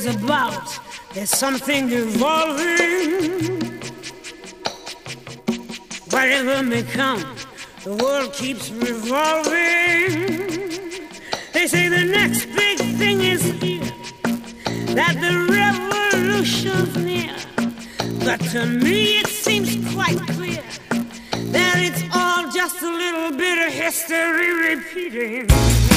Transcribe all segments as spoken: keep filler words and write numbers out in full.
is about. There's something evolving. Whatever may come, the world keeps revolving. They say the next big thing is here, that the revolution's near. But to me it seems quite clear that it's all just a little bit of history repeating.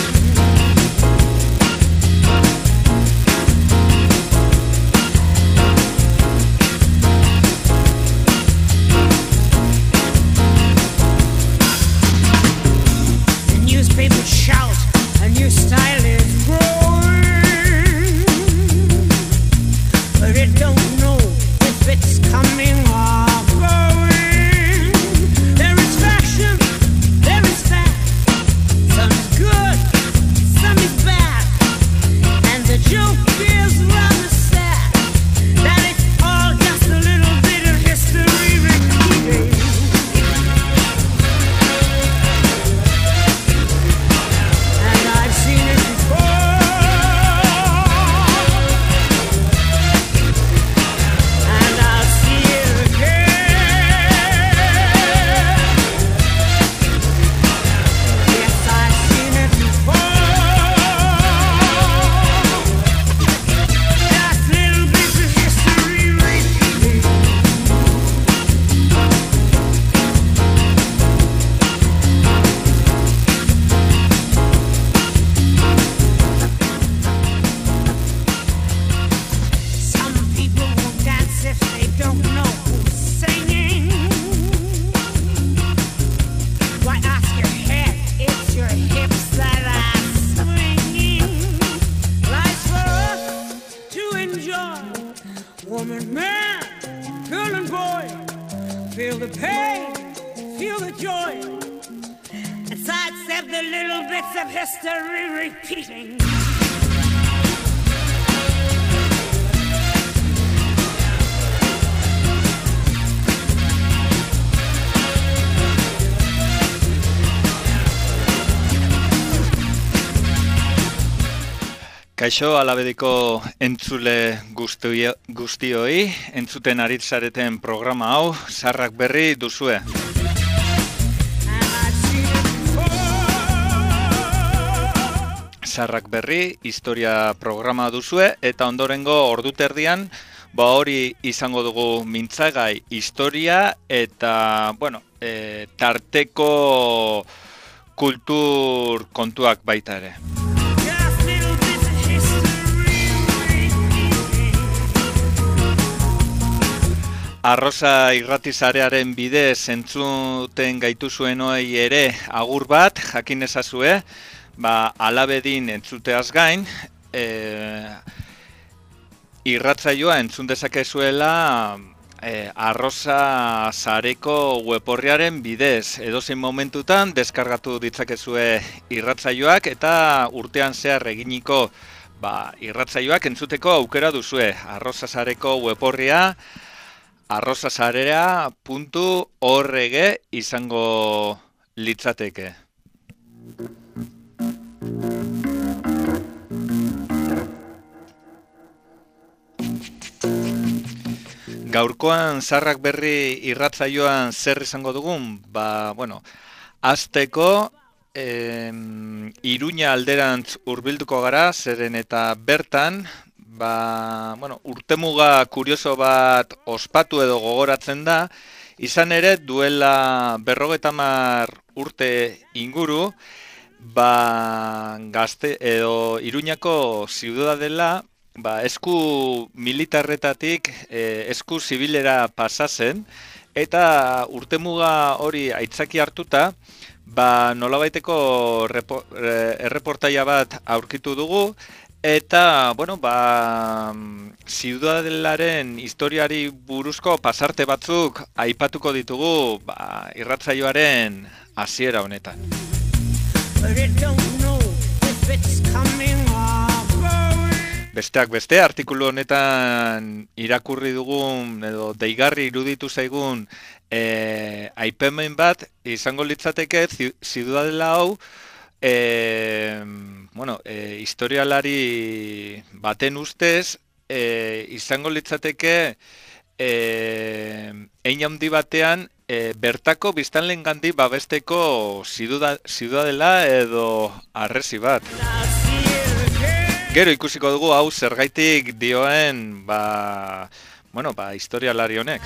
The newspapers shout, a new style is growing, but it don't know if it's coming or going. There is fashion, there is fact. Some is good, some is bad. And the joke is rather sad, that it's all just a little bit of history repeating. And I've seen it before, and I'll see it again. Yes, I've seen it before. Just little bits of history repeating. Some people won't dance if they don't know who's singing. Why ask your head? It's your hips that are swinging. Life's for us to enjoy. Woman, man, girl and boy, feel the pain, feel the joy, and sidestep the little bits of history repeating. Kaixo alabediko entzule guztio- guztioi, entzuten aritzareten programa hau, Sarrak Berri duzue. And I've seen it before. Sarrak Berri, historia programa duzue, eta ondorengo orduterdian, ba hori izango dugu mintzagai historia, eta, bueno, e, tarteko kultur kontuak baita ere. Just little bits of history repeating. Arrosa irratizarearen bidez entzuten gaituzuen hoei ere agur bat, jakin ezazue, ba, alabedin entzuteaz gain, e, irratzaioa entzun dezakezuela e, Arrosa Sareko web-orriaren bidez. Edozein momentutan deskargatu ditzakezue irratzaioak eta urtean zehar eginiko ba, irratzaioak entzuteko aukera duzue. Arrosa Sareko web-orria arrosasarea puntu org izango litzateke. Gaurkoan Sarrak Berri irratzaioan zer izango dugun? Ba, bueno, hasteko em, Iruña alderantz hurbilduko gara, zeren eta bertan, ba, bueno, urtemuga kurioso bat ospatu edo gogoratzen da, izan ere duela berrogeita hamar urte inguru, ba, gazte edo Iruñako ziudadela, ba, esku militarretatik eh, esku zibilera pasa zen, eta urtemuga hori aitzaki hartuta, ba, nolabaiteko repo, eh, erreportaia bat aurkitu dugu, eta, bueno, ba, ziudadelaren historiari buruzko pasarte batzuk aipatuko ditugu, ba, irratzaioaren hasiera honetan. But it don't know if it's coming or going. Besteak beste, artikulu honetan irakurri dugun edo deigarri iruditu zaigun e, aipemen bat izango litzateke ziudadela hau e, bueno, e, historialari baten ustez e, izango litzateke e, hein handi batean e, bertako biztanleengandik babesteko ziudadela edo harresi bat. Gero ikusiko dugu hau zergaitik dioen ba, bueno, ba, historialari honek.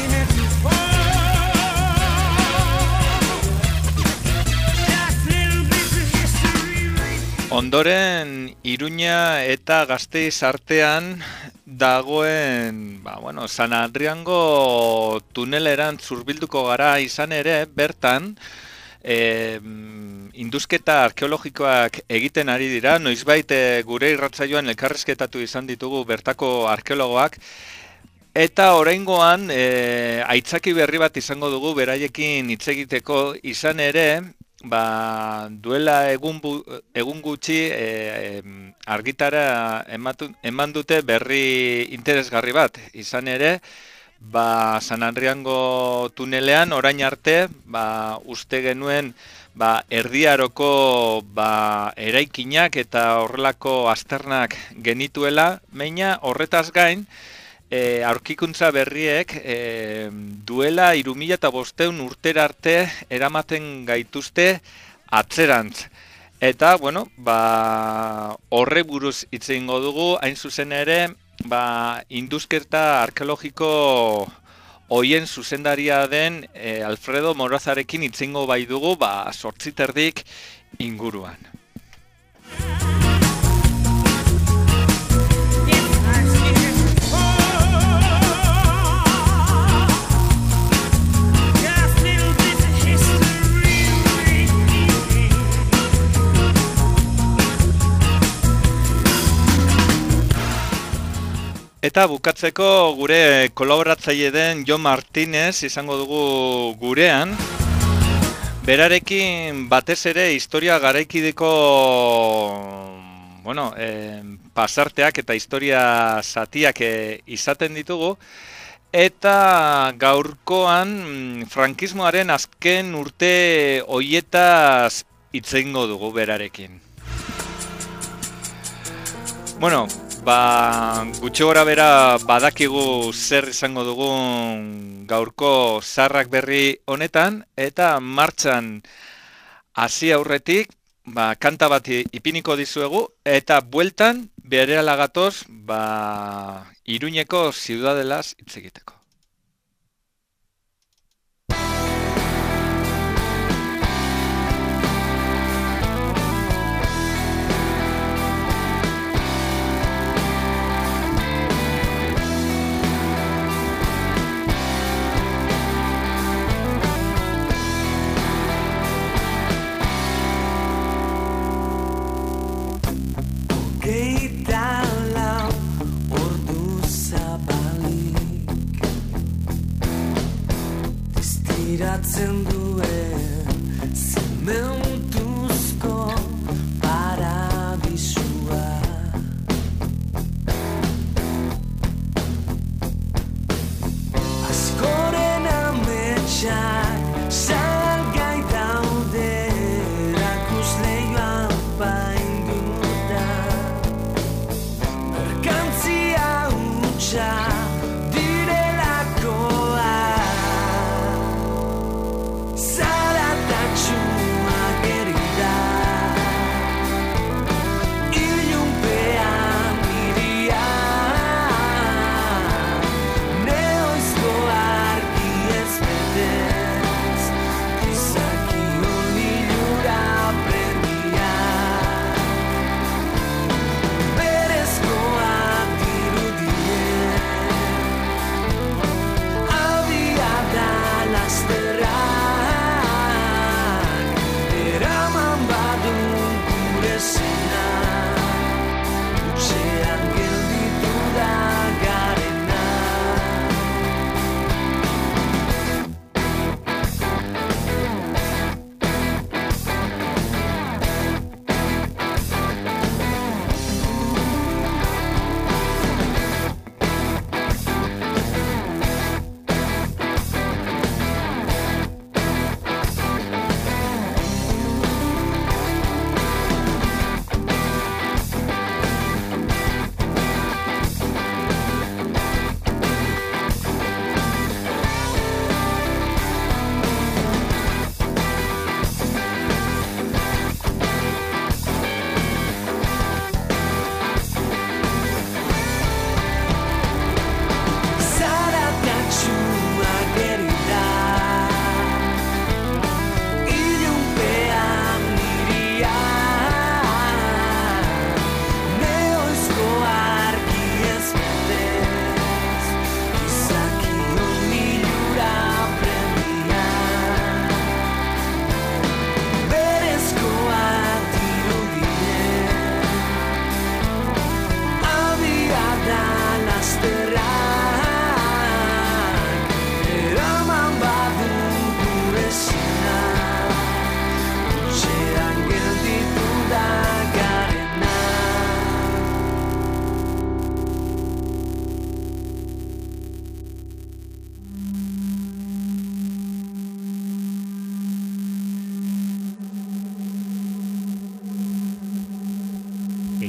Ondoren Iruña eta Gasteiz artean dagoen, ba, bueno, San Adriango tuneleran zurbilduko gara izan ere, bertan e, indusketa arkeologikoak egiten ari dira, noizbait e, gure irratsaioan elkarrizketatu izan ditugu bertako arkeologoak, eta oraingoan e, aitzaki berri bat izango dugu beraiekin hitz egiteko izan ere, ba, duela egun, bu, egun gutxi e, e, argitara ematu, eman dute berri interesgarri bat. Izan ere, ba, San Adriango tunelean orain arte ba, uste genuen ba, erdiaroko ba, eraikinak eta horrelako azternak genituela, baina horretaz gain, E, aurkikuntza berriek e, duela hiru mila bostehun urtera arte eramaten gaituzte atzerantz. Eta, bueno, ba, horre buruz hitz egingo dugu, hain zuzen ere, ba, indusketa arkeologiko hoien zuzendaria den e, Alfredo Morozarekin hitz egingo bai dugu, ba, zortzi terdik inguruan. Eta bukatzeko gure kolaboratzaile den Jon Martinez izango dugu gurean. Berarekin batez ere historia garaikideko bueno, eh, pasarteak eta historia zatiak eh, izaten ditugu. Eta gaurkoan frankismoaren azken urte hoietaz hitz egingo dugu berarekin. Bueno, ba, gutxi gora bera badakigu zer izango dugun gaurko zarrak berri honetan, eta martxan hasi aurretik, ba, kanta bat ipiniko dizuegu, eta bueltan berehala gatoz, ba, Iruñeko ziudadelaz hitz egiteko. Iratzen duen zimentuzko paradisua. Askoren ametsak salgai daude erakusleioan painduta. Merkantzia hutsa direlakoa.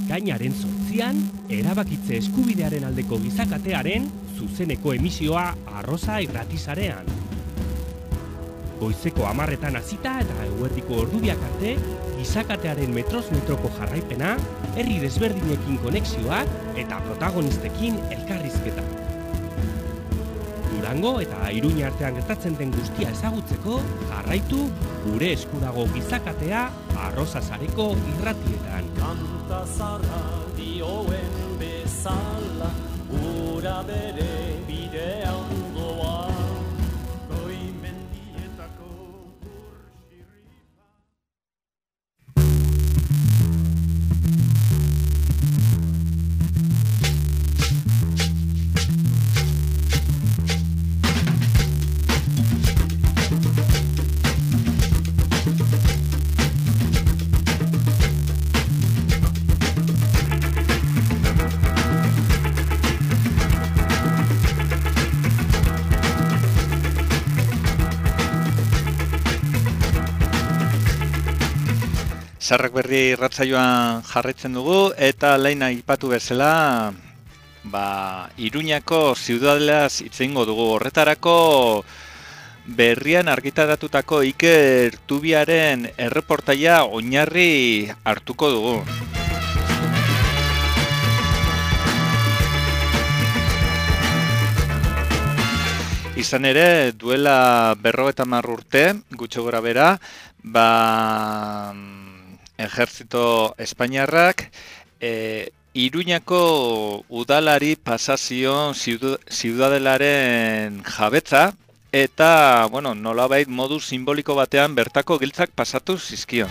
ekainaren zortzian, erabakitze eskubidearen aldeko gizakatearen zuzeneko emisioa Arrosa irratisarean. Goizeko hamarretan hasita eta eguerdiko ordubiak arte, gizakatearen metroz metroko jarraipena, herri desberdinekin konexioak eta protagonistekin elkarrizketa. Durango eta Iruña artean gertatzen den guztia ezagutzeko, jarraitu gure eskurago gizakatea Arrosa sareko irratietan. Kanta zarra dioen bezala, ura bere bidean doa. Goi mendietako urxirripa. Sarrak berri irratsaioan jarraitzen dugu eta lehen aipatu bezala ba, Iruñako ziudadelaz hitz egingo dugu. Horretarako berrian argitaratutako Iker Tubiaren erreportaia oinarri hartuko dugu. Izan ere, duela berrogeita hamar urte, gutxo gora bera, ba, Ejertzito Espainiarrak e, Iruñako udalari pasazion ziudadelaren jabetza eta, bueno, nolabait modu simboliko batean bertako giltzak pasatu zizkion.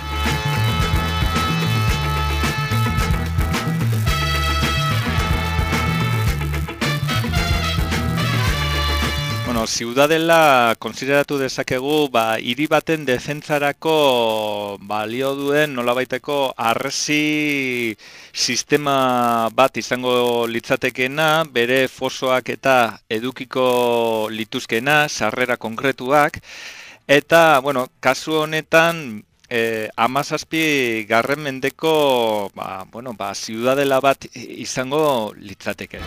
Bueno, ziudadela konsideratu dezakegu ba, hiri baten defentsarako balio duen nolabaiteko harresi sistema bat izango litzatekeena, bere fosoak eta edukiko lituzkena, sarrera konkretuak, eta, bueno, kasu honetan eh, hamazazpi garren mendeko ba, bueno, ba, ziudadela bat izango litzateke.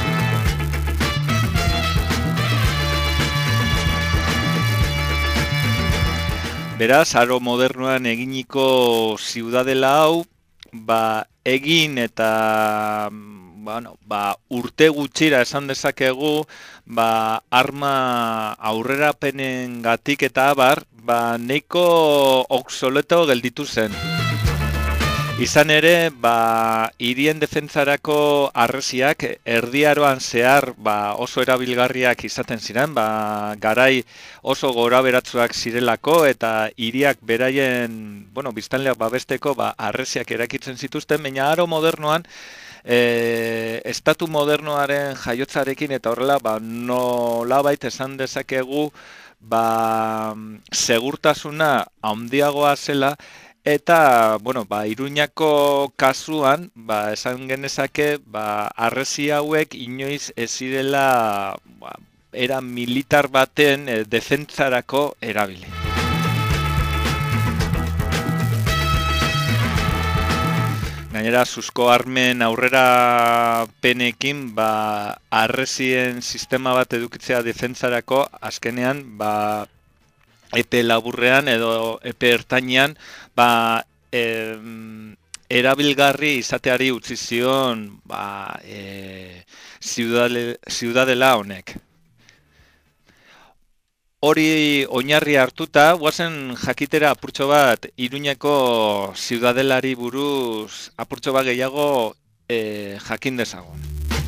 Beraz, aro modernoan eginiko ziudadela hau, ba, egin eta bueno, ba, urte gutxira esan dezakegu, ba, arma aurrerapenengatik eta abar, ba, nahiko obsoleto gelditu zen. Izan ere, ba, hirien defentsarako harresiak erdiaroan zehar ba, oso erabilgarriak izaten ziren, ba, garai oso goraberatsuak zirelako eta hiriak beraien, bueno, biztanleak babesteko ba, harresiak erakitzen zituzten, baina aro modernoan, e, estatu modernoaren jaiotzarekin eta horrela, ba, nolabait esan dezakegu, ba, segurtasuna handiagoa zela. Eta, bueno, ba, Iruñako kasuan, ba, esan genezake, ba, harresi hauek inoiz ez zirela ba, era militar baten e, defentsarako erabili. Gainera, suzko armen aurrera penekin, ba, harresien sistema bat edukitzea defentsarako, azkenean, ba, epe laburrean edo epe ertainean ba, e, erabilgarri izateari utzi zion ba, e, ziudadela, ziudadela honek. Hori oinarri hartuta, guazen jakitera apurtxo bat Iruñako ziudadelari buruz apurtxo bat gehiago e, jakin dezagun.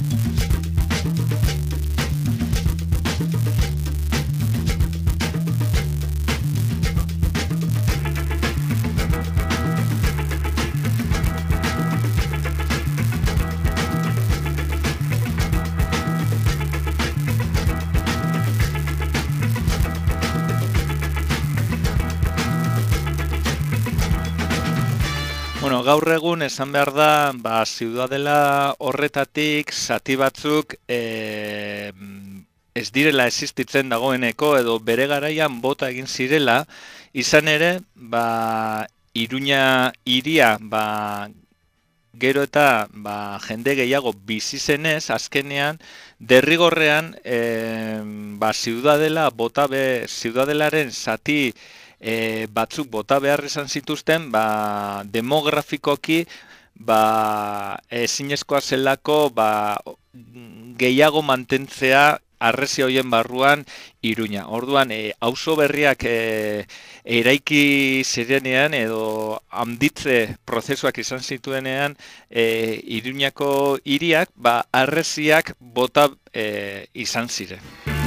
Bueno, gaur egun esan behar da, ba, ziudadela horretatik zati batzuk e, ez direla existitzen dagoeneko edo bere garaian bota egin zirela, izan ere, ba, Iruña hiria ba, gero eta ba, jende gehiago bizi zenez, azkenean derrigorrean e, ba, ziudadela bota be, ziudadelaren zati e, batzuk bota behar izan zituzten, ba, demografikoki ba, ezinezkoa zelako ba, gehiago mantentzea harresia hoien barruan Iruña. Orduan, e, auzo berriak e, eraiki zirenean edo handitze prozesuak izan zituenean e, Iruñako hiriak ba, harresiak bota e, izan ziren.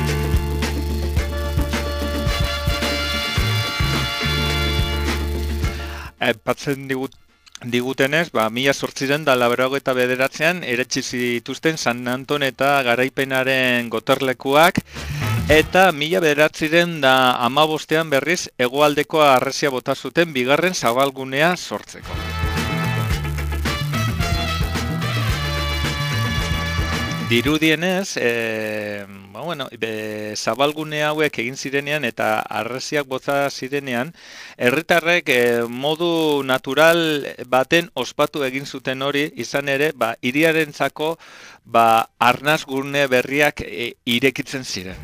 Aipatzen digut Digutenez, ba, mila zortziren da laberrogeita bederatzean eretsi zituzten San Anton eta Garaipenaren gotorlekuak, eta mila bederatziren da hamabostean berriz hegoaldeko harresia bota zuten bigarren zabalgunea sortzeko. Dirudienez, e, ba, bueno, be, zabalgune hauek egin zirenean eta harresiak bota zirenean, herritarrek e, modu natural baten ospatu egin zuten hori, izan ere, ba, hiriarentzako ba, arnasgune berriak e, irekitzen ziren.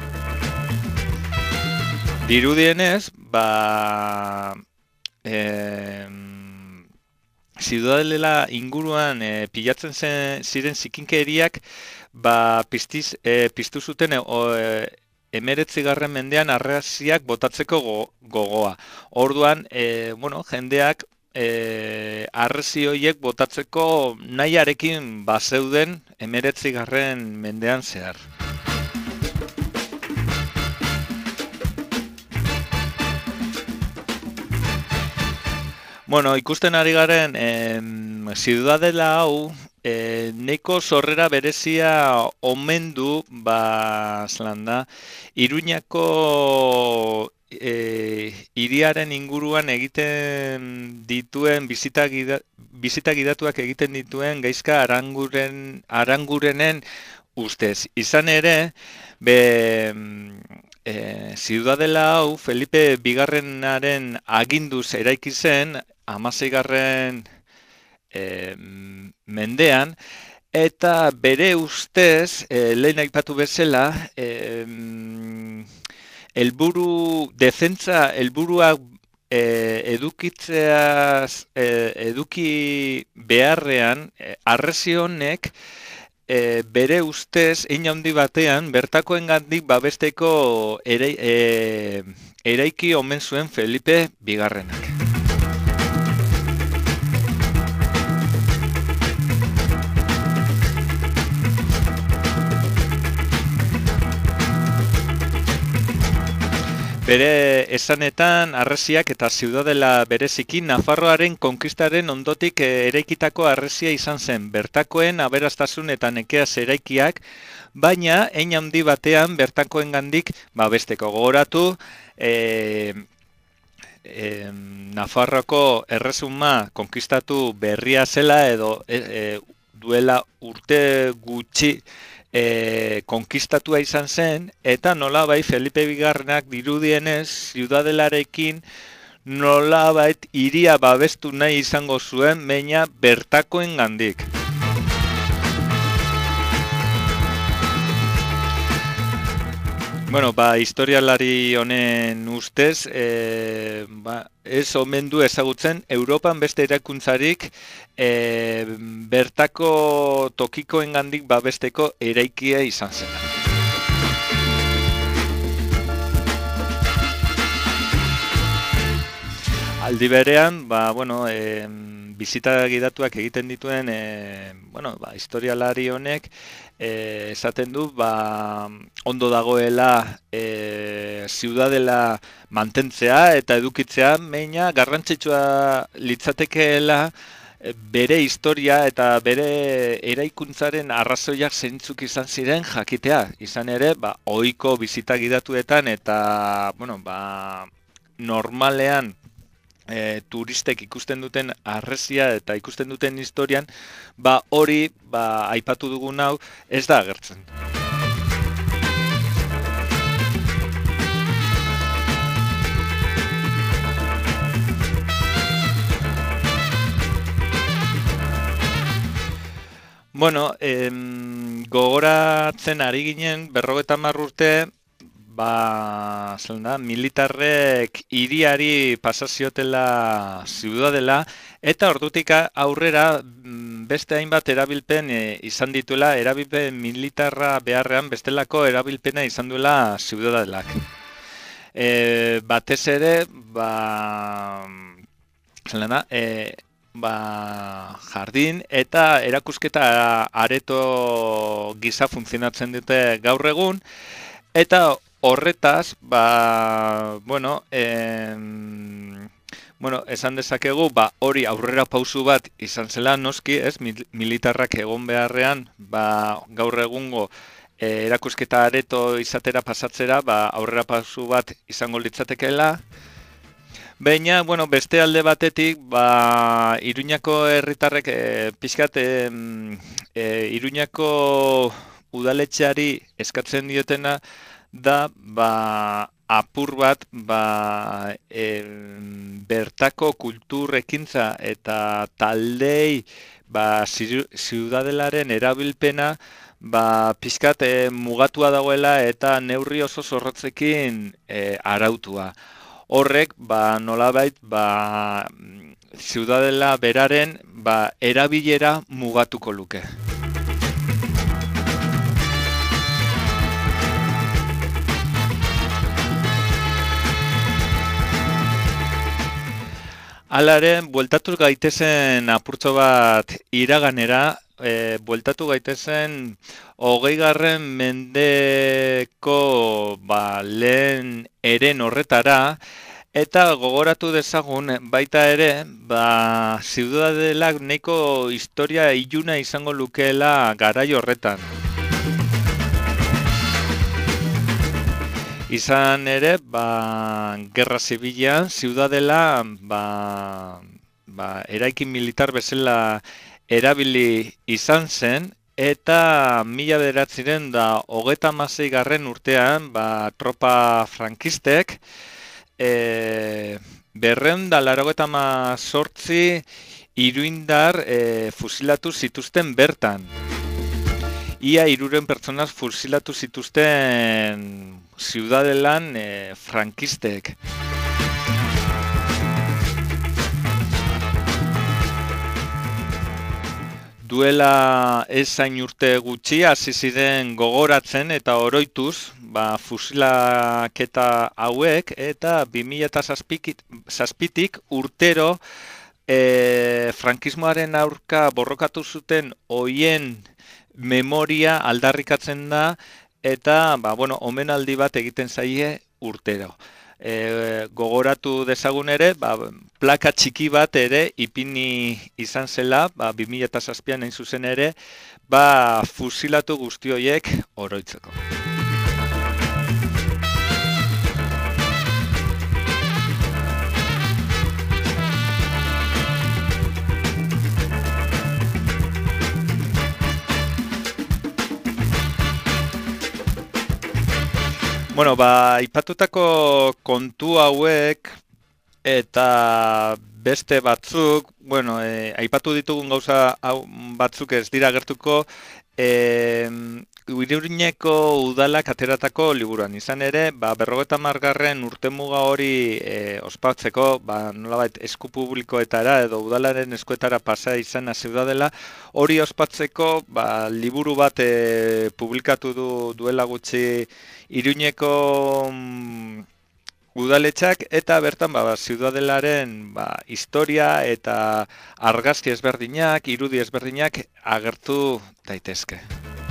Dirudienez, ba, e, Ziudadela inguruan e, pilatzen zen, ziren zikinkeriak ba, piztiz, e, piztu zuten e, emeretzigarren mendean harresiak botatzeko go, gogoa. Orduan, e, bueno, jendeak e, harresi horiek botatzeko nahiarekin bazeuden emeretzigarren mendean zehar. Bueno, ikusten ari garen, eh, ziudadela hau, eh, neko sorrera berezia omen du, ba, zelanda, Iruñako eh, hiriaren inguruan egiten dituen, bizita, gida, bizita gidatuak egiten dituen gaizka aranguren, arangurenen ustez. Izan ere, be... E, ziudadela hau Felipe bigarrenaren aginduz eraiki zen hamaseigarren e, mendean, eta bere ustez, e, lehen aipatu bezala, e, helburu defentsa helburuak e, edukitzeaz e, eduki beharrean e, harresi honek E, bere ustez, hein handi batean, bertakoengandik babesteko ere, e, eraiki omen zuen Felipe bigarrenak. Bere esanetan, harresiak eta ziudadela bereziki Nafarroaren konkistaren ondotik eraikitako harresia izan zen, bertakoen aberastasun eta nekeaz eraikiak, baina hein handi batean bertakoengandik babesteko. Gogoratu, e, e, Nafarroko erresuma konkistatu berria zela edo e, e, duela urte gutxi E, konkistatua izan zen, eta nolabait Felipe bigarrenak dirudienez ziudadelarekin nolabait hiria babestu nahi izango zuen, baina bertakoengandik. Bueno, ba, historialari honen ustez, e, ba, ez omen du ezagutzen, Europan beste eraikuntzarik e, bertako tokikoengandik babesteko eraikia izan zena. Aldi berean, ba, bueno, e, bizita gidatuak egiten dituen e, bueno, ba, historialari honek e, esaten du ba, ondo dagoela e, ziudadela mantentzea eta edukitzea, baina garrantzitsua litzatekeela bere historia eta bere eraikuntzaren arrazoiak zeintzuk izan ziren jakitea. Izan ere, ba, ohiko bizita gidatuetan eta bueno, ba, normalean E, turistek ikusten duten harresia eta ikusten duten historian, ba hori ba, aipatu dugun hau ez da agertzen. Bueno, em, gogoratzen ari ginen berrogeita hamar urte, ba, zelan da, militarrek hiriari pasaziotela ziudadela, eta ordutik aurrera mm, beste hainbat erabilpen e, izan dituela, erabilpen militarra beharrean bestelako erabilpena izan duela ziudadelak. E, batez ere, ba, zelan da, e, ba, jardin eta erakusketa areto gisa funtzionatzen dute gaur egun, eta horretaz, ba, bueno, em, bueno, esan dezakegu, ba, hori aurrera pausu bat izan zela noski, ez, mil, militarrak egon beharrean, ba, gaur egungo e, erakusketa areto izatera pasatzera, ba, aurrera pausu bat izango litzatekeela. Baina, bueno, beste alde batetik, ba, Iruñako herritarrek e, pixkat e, e, Iruñako udaletxeari eskatzen diotena da, ba, apur bat, ba, e, bertako kultur ekintza eta taldei, ba, ziudadelaren erabilpena, ba, pixkat e, mugatua dagoela eta neurri oso zorrotzekin e, arautua. Horrek, ba, nolabait, ba, ziudadela beraren, ba, erabilera mugatuko luke. Halare, bueltatu gaitezen apurtxo bat iraganera, e, bueltatu gaitezen hogeigarren mendeko ba, lehen eren horretara, eta gogoratu dezagun baita ere, ba, ziudadelak nahiko historia iluna izango lukeela garai horretan. Izan ere, ba, gerra zibilean, ziudadela ba, ba, eraikin militar bezala erabili izan zen, eta mila bederatziren da hogeta hamasei garren urtean, ba, tropa frankistek, e, berreun da laurogeita hamazortzi iruindar e, fusilatu zituzten bertan. Ia hiruren pertsona fusilatu zituzten ziudadelan e, frankistek. Duela ezain urte gutxi hasi ziren gogoratzen eta oroituz, ba, fusilaketa hauek, eta bi mila zazpitik urtero e, frankismoaren aurka borrokatu zuten hoien memoria aldarrikatzen da, eta ba, bueno, omenaldi bat egiten zaie urtero. E, gogoratu dezagun ere, ba, plaka txiki bat ere ipini izan zela, ba, bi mila zazpian hain zuzen ere, ba, fusilatu guzti horiek oroitzeko. Bueno, ba, aipatutako kontu hauek eta beste batzuk, bueno, e, aipatu ditugun gauza hau batzuk ez dira gertuko, e, Iruñeko udalak ateratako liburuan. Izan ere, ba, berrogeita hamargarren urtemuga hori e, ospatzeko, ba, nolabait esku publikoetara edo udalaren eskuetara pasa izan ziudadela, hori ospatzeko ba, liburu bat e, publikatu du duela gutxi Iruñeko mm, udaletxak, eta bertan ba, ziudadelaren ba, historia eta argazki ezberdinak, irudi ezberdinak agertu daitezke.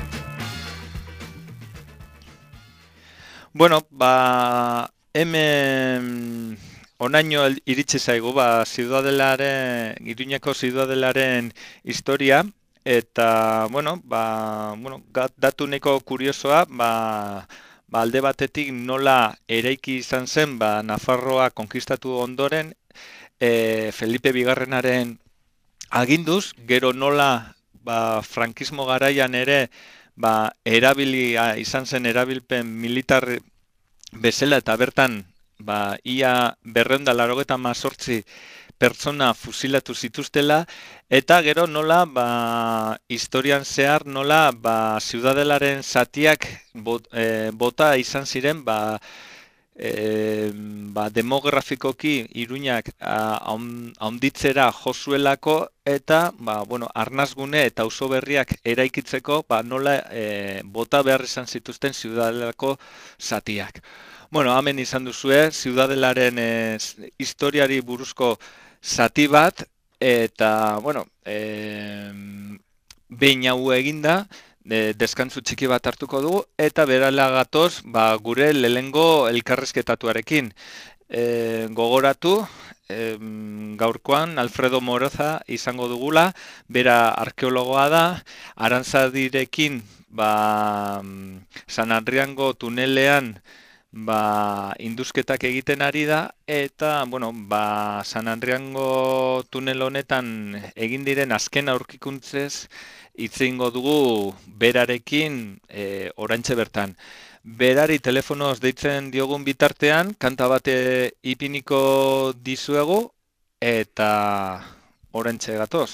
Bueno, ba, hemen onaino iritsi zaigu, ba, ziudadelaren, Iruñeko ziudadelaren historia, eta, bueno, ba, bueno, datu neko kuriosoa, ba, ba, alde batetik nola eraiki izan zen, ba, Nafarroa konkistatu ondoren, e, Felipe Bigarrenaren aginduz, gero nola, ba, frankismo garaian ere, ba, erabili izan zen erabilpen militar bezala, eta bertan ba, ia berreun da laurogeita hamazortzi pertsona fusilatu zituztela, eta gero nola, ba, historian zehar nola, ba, Ziudadelaren zatiak bot, e, bota izan ziren, ba, e, ba, demografikoki Iruñak haunditzera jozuelako, eta ba, bueno, arnazgune eta auzo berriak eraikitzeko ba, nola e, bota behar izan zituzten Ziudadelako zatiak. Bueno, hemen izan duzue, Ziudadelaren e, historiari buruzko zati bat, eta, bueno, e, behin hau eginda, e, deskantzu txiki bat hartuko dugu, eta berala gatoz, ba, gure lehengo elkarrizketatuarekin. E, gogoratu, e, gaurkoan Alfredo Moroza izango dugula, bera arkeologoa da, Arantzadirekin, ba, San Adriango tunelean, ba, induzketak egiten ari da, eta, bueno, ba, San Adriango tunel honetan egin diren azken aurkikuntzez hitz egingo dugu berarekin e, oraintxe bertan. Berari telefonoz deitzen diogun bitartean, kanta bate ipiniko dizuegu, eta oraintxe gatoz.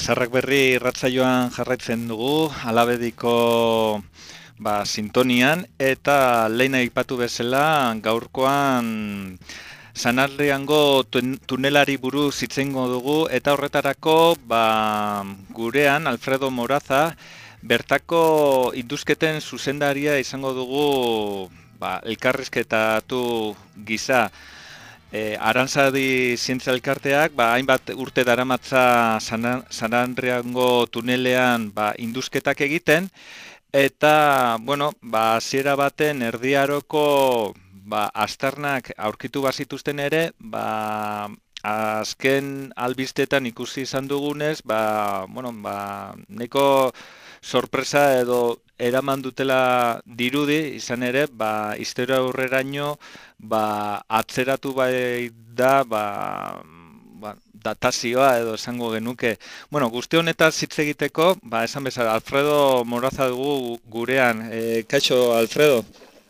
Sarrak Berri irratsaioan jarraitzen dugu, Alabediko ba, sintonian, eta lehen aipatu bezala gaurkoan Sanarriango tunelari buruz hitz egingo dugu, eta horretarako ba, gurean Alfredo Moraza bertako induzketen zuzendaria izango dugu ba, elkarrizketatu gisa. E, Arantzadi Zientzia Elkarteak ba, hainbat urte daramatza Sanarriango tunelean ba, induzketak egiten, eta bueno, ba, hasiera baten erdiaroko ba, aztarnak aurkitu bazituzten ere, ba, azken albistetan ikusi izan dugunez, ba, bueno, ba, nahiko sorpresa edo eraman dutela dirudi, izan ere, ba, historia aurreraino ba, atzeratu bai da, ba, ba, datazioa edo esango genuke. Bueno, guzti honetaz hitz egiteko, ba, esan bezala, Alfredo Moraza dugu gurean. E, kaixo, Alfredo?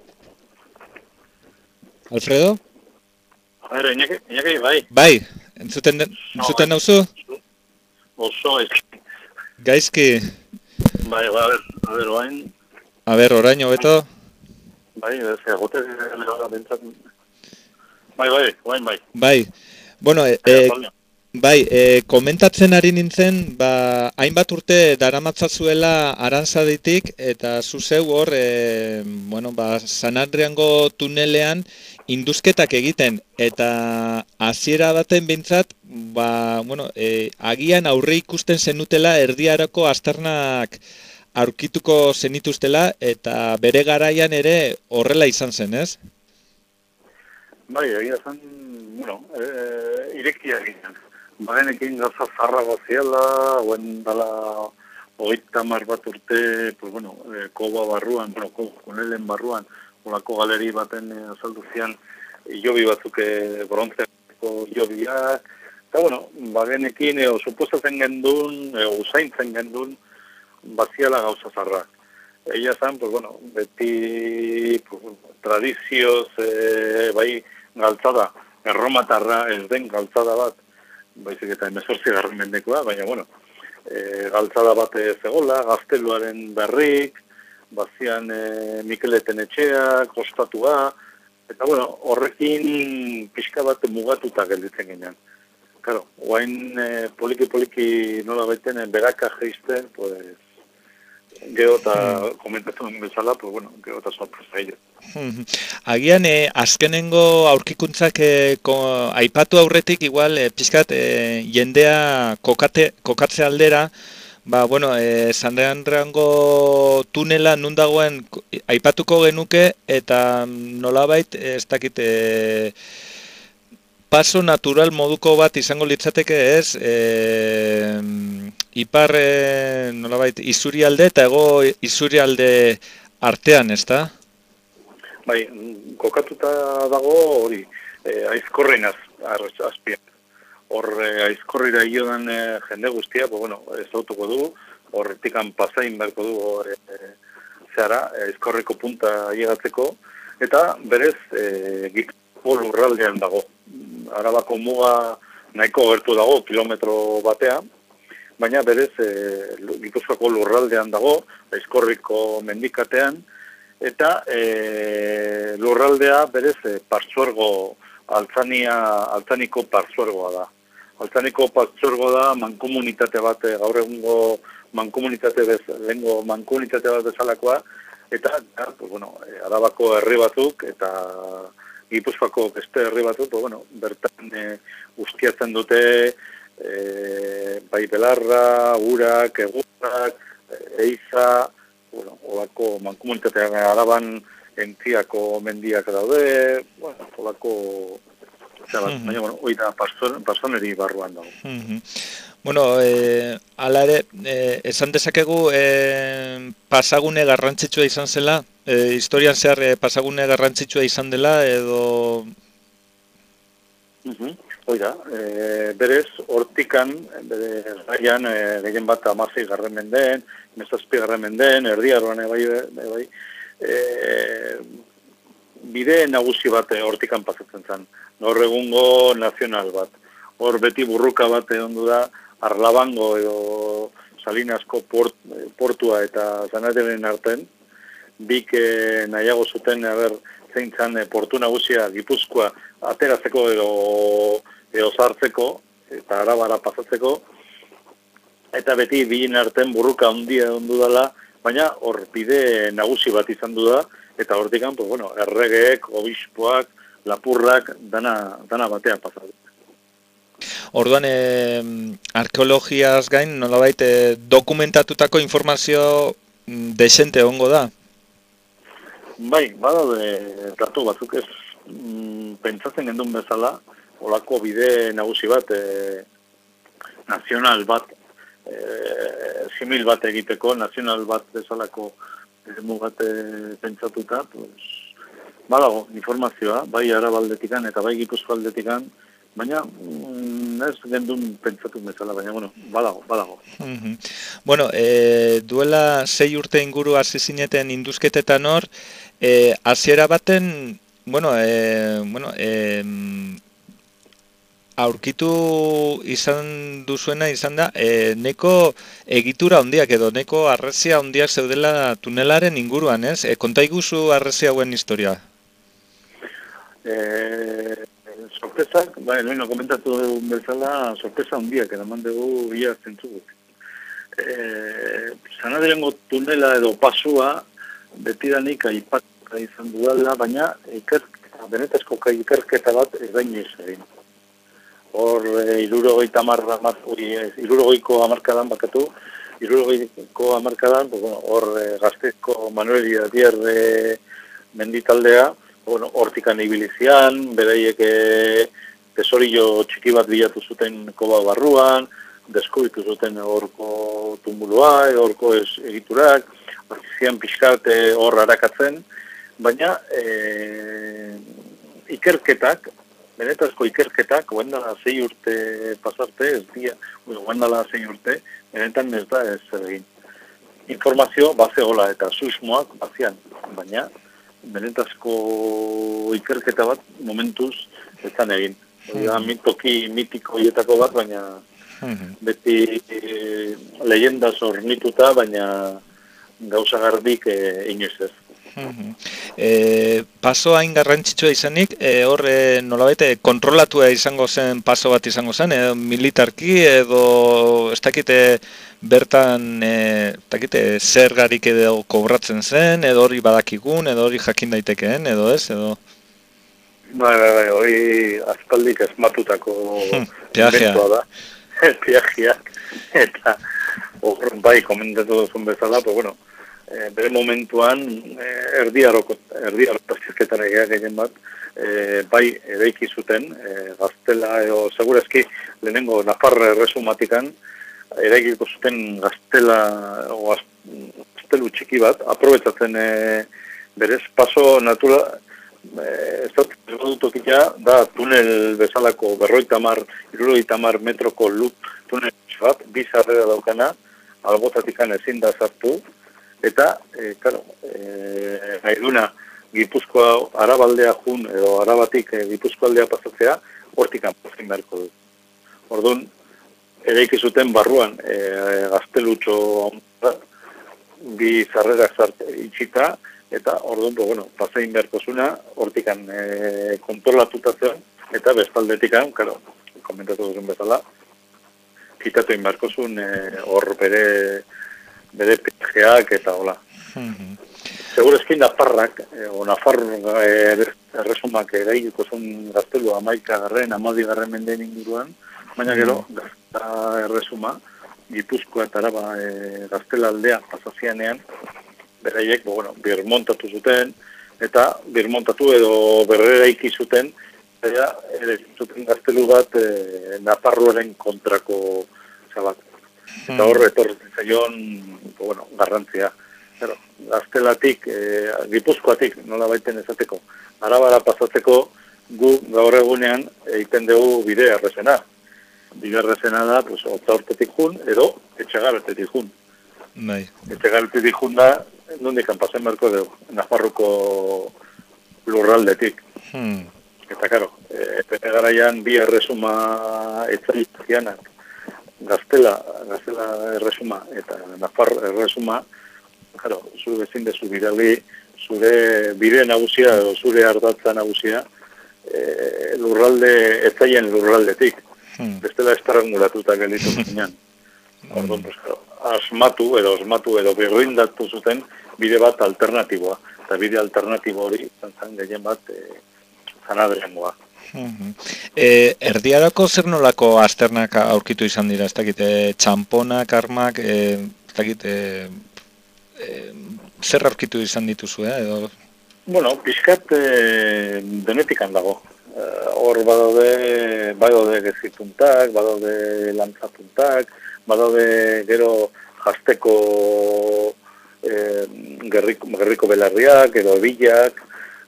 Alfredo? A ver, Iñaki, Iñaki, bai. Bai, entzuten, entzuten nauzu? Oso, eski. Gaizki. Bai, bai, a ver, a ver, oain. A ver, orain hobeto? Bai, ez egote gara bentzat. Bai, bai, oain, bai. Bai, bueno, e, e, bai, e, komentatzen ari nintzen, ba, hainbat urte daramatzazuela Arantzaditik, eta zu zeu hor, e, bueno, ba, Sanarriango tunelean induzketak egiten, eta hasiera baten behintzat, ba, bueno, e, agian aurre ikusten zenutela erdiarako aztarnak aurkituko zenituztela, eta bere garaian ere horrela izan zen, ez? Bai, egia zen, bueno, e, irekia egiten. Bagenekin gauza zarra baziala, oen dala hogeita hamar bat urte, pues bueno, e, koba barruan, bueno, tunelen barruan, olako galeri baten e, azaldu zian, jobi batzuk e, brontzeko jobiak, eta bueno, bagenekin, e, suposatzen gendun, e, usaintzen gendun, baziala gauza zarra. Egia zen, pues bueno, beti pues, tradizioz, e, bai, galtzada, erromatarra ez den galtzada bat, baizik eta emezortzi garren mendekoa, baina bueno, e, galtzada bat zegola, gazteluaren berrik, bazian e, Mikeleten etxeak, ostatua, eta bueno, horrekin pixka bat mugatuta gelditzen ginen. Claro, oain e, poliki-poliki nola baiten beraka jeisten, pues, gero eta komentatu bezala, pues bueno, gero eta sorpresa egin. Agian, eh, azkenengo aurkikuntzak eh, ko, aipatu aurretik, igual, eh, pixkat, eh, jendea kokate, kokatze aldera, ba, bueno, eh, Sanarriango tunela nun dagoen aipatuko genuke, eta nolabait, eh, ez dakit, eh, paso natural moduko bat izango litzateke ez, e, ipar e, nolabait izurialde eta ego izurialde artean, ezta? Bai, kokatuta dago hori, e, aizkorren az, azpian. Hor e, aizkorrira iodan e, jende guztia, pues, bueno, ez autuko du, horretikan pasain beharko du hor, e, zehara, aizkorreko punta llegatzeko, eta berez e, Gipuzkoako lurraldean dago. Arabako muga nahiko gertu dago, kilometro batean, baina berez e, Gipuzkoako lurraldean dago, aizkorriko mendikatean, eta e, lurraldea berez e, partzuergo, altzania, altzaniko partzuergoa da. Altzaniko partzuergo da mankomunitate bat, gaur egungo mankomunitate bez, lehengo mankomunitate bat bezalakoa, eta, ja, pues, bueno, Arabako herri batzuk, eta Gipuzkoako beste herri batzuk, pues, bueno, bertan e, ustiatzen dute, e, bai belarra, urak, egurrak, eiza, bueno, olako mankomunitatean Araban entziako mendiak daude, bueno, olako, osea, bat, baina, bueno, hori da pasoneri barruan dago. Bueno, eh, ala ere, eh, esan dezakegu eh, pasagune garrantzitsua izan zela, eh, historian zehar eh, pasagune garrantzitsua izan dela, edo... Uh-huh. Oida, e, berez, hortikan, bere gaian, e, gehien bat amasei garren mendeen, mezazpi garren mendeen, erdiaroan bai, bai, e, bide nagusi bat hortikan pasatzen zen, gaur egungo nazional bat. Hor beti burruka bat egon du da, Arlabango edo Salinasko port, portua eta Zanateren arten, bik eh, nahiago zuten, haber, zein zan eh, portu nagusia Gipuzkoa ateratzeko edo, edo zartzeko, eta Arabara pasatzeko, eta beti bien arten burruka handia ondu dela, baina hor bide nagusi bat izan du da, eta hortikan, pues, bueno, erregeek, obispoak, lapurrak, dana, dana batean pasatu. Orduan, e, arkeologiaz gain, nolabait, e, dokumentatutako informazio desente egongo da? Bai, badaude datu batzuk ez mm, pentsatzen gendun bezala, olako bide nagusi bat, e, nazional bat, e, simil bat egiteko, nazional bat bezalako eremu bat e, pentsatuta, pues, badago informazioa, bai Arabaldetikan eta bai Gipuzkoa aldetikan, baina mm, ez gendun pentsatu bezala, baina bueno, badago, badago. Mm-hmm. Bueno, e, duela sei urte inguru hasi zineten induzketetan hor, e, hasiera baten, bueno, e, bueno, e, aurkitu izan duzuena izan da, e, neko egitura handiak edo neko harresia handiak zeudela tunelaren inguruan, ez? E, konta iguzu harresia hauen historia. Eh, sorpresak, bai, noin komentatu dugun bezala, sorpresa handiak eraman dugu ia zentzugut. Eh, Zanaderengo tunela edo pasua betidanik aipatuta izan dudala, baina ikerketa, benetazko ikerketa bat ez da inoiz egin. Hor, e, irurogeita amarra, irurogeiko amarkadan bakatu, irurogeiko amarkadan, pues, bueno, hor e, Gaztezko Manuel Iradier e, menditaldea, bueno, hortikan ibilizian, beraiek e, tesorillo txiki bat bilatu zuten koba barruan, deskubritu zuten horko tumulua, horko ez egiturak, zian pixkat hor harakatzen, baina e, ikerketak, benetazko ikerketak, guendala zei urte pasarte, ez dia, guendala zei urte, benetan ez da ez egin. Informazio bazegola eta susmoak bazian, baina benetazko ikerketa bat momentuz ez zan egin. Hmm. Toki mitiko hietako bat, baina hmm. beti e, leyenda zornituta, baina gauza garbik e, inoiz ez. Hmm. E, paso hain garrantzitsua izanik, e, hor e, nolabait kontrolatua izango zen paso bat izango zen, edo militarki, edo ez dakite bertan e, dakite, zergarik edo kobratzen zen, edo hori badakigun, edo hori jakin daitekeen, edo ez, edo... Bai, bai, bai, hori aspaldik esmatutako inventua da, piajiak, eta hor, bai, komentatu duzun bezala, pues bueno, e, bere momentuan e, erdiaroko, erdiaroko zizketan egia gehien bat, e, bai, edaiki zuten, e, Gaztela, edo segurazki, lehenengo Nafarra erresumatikan, eraikiko zuten Gaztela, o Gaztelu txiki bat, aprobetsatzen e, berez, paso natura, ez dut dutokia, da tunel bezalako berroita mar, iruroita mar metroko lut tunel bat, bizarrera daukana, albotatikan ezin da sartu, eta, e, karo, e, nahi Gipuzkoa Arabaldea jun, edo Arabatik e, Gipuzkoaldea pasatzea, hortikan pozin beharko du. Orduan, eraiki zuten barruan, e, gaztelutxo bi zarrerak zarte itxita, eta orduan, bueno, pasein beharko zuna, hortikan e, kontrolatuta zen, eta bestaldetikan, karo, komentatu duzun bezala, kitatu inbarko zuen hor e, bere, bere peajeak eta hola. Mm-hmm. Segur eskin Nafarrak, e, o Nafarro e, erresumak eraikiko zuen Gaztelu amaika garren, amadi garren mendeen inguruan, baina gero, Gazta erresuma, Gipuzkoa eta Araba e, Gaztela aldea pasazianean, beraiek, bueno, birmontatu zuten, eta birmontatu edo berreraiki zuten, eta ere zuten Gaztelu bat e, Nafarroaren kontrako zabat. Eta hor, etorretzen zaion, bueno, garrantzia. Pero, Gaztelatik, e, Gipuzkoatik, nola baiten ezateko, Arabara pasatzeko, gu gaur egunean egiten dugu bide errezena. Bide errezena da, pues, Otzaurtetik jun, edo Etxegabetetik jun. Bai. Etxegabetetik jun da, nondik pasen beharko dugu, Nafarroko lurraldetik. Hmm. Eta, karo, e, garaian bi erresuma etzaitzianak Gaztela, Gaztela erresuma eta Nafar erresuma, claro, zu ezin dezu bidali zure bide nagusia edo zure ardatza nagusia e, lurralde etzaien lurraldetik. Hmm. Bestela estrangulatuta gelditu zinean. Orduan, pues, claro, asmatu edo asmatu edo berrindatu zuten bide bat alternatiboa. Eta bide alternatibo hori izan zen gehien bat e, zanadrengoa. Uh-huh. E, erdiarako zer nolako azternak aurkitu izan dira, ez dakit, e, txamponak, armak, e, ez dakit, e, e, zer aurkitu izan dituzu, eh? Edo... Bueno, pixkat e, denetikan dago. E, hor badaude, badaude gezipuntak, badaude lantzapuntak, badaude gero jasteko e, gerriko, gerriko belarriak, edo ebilak,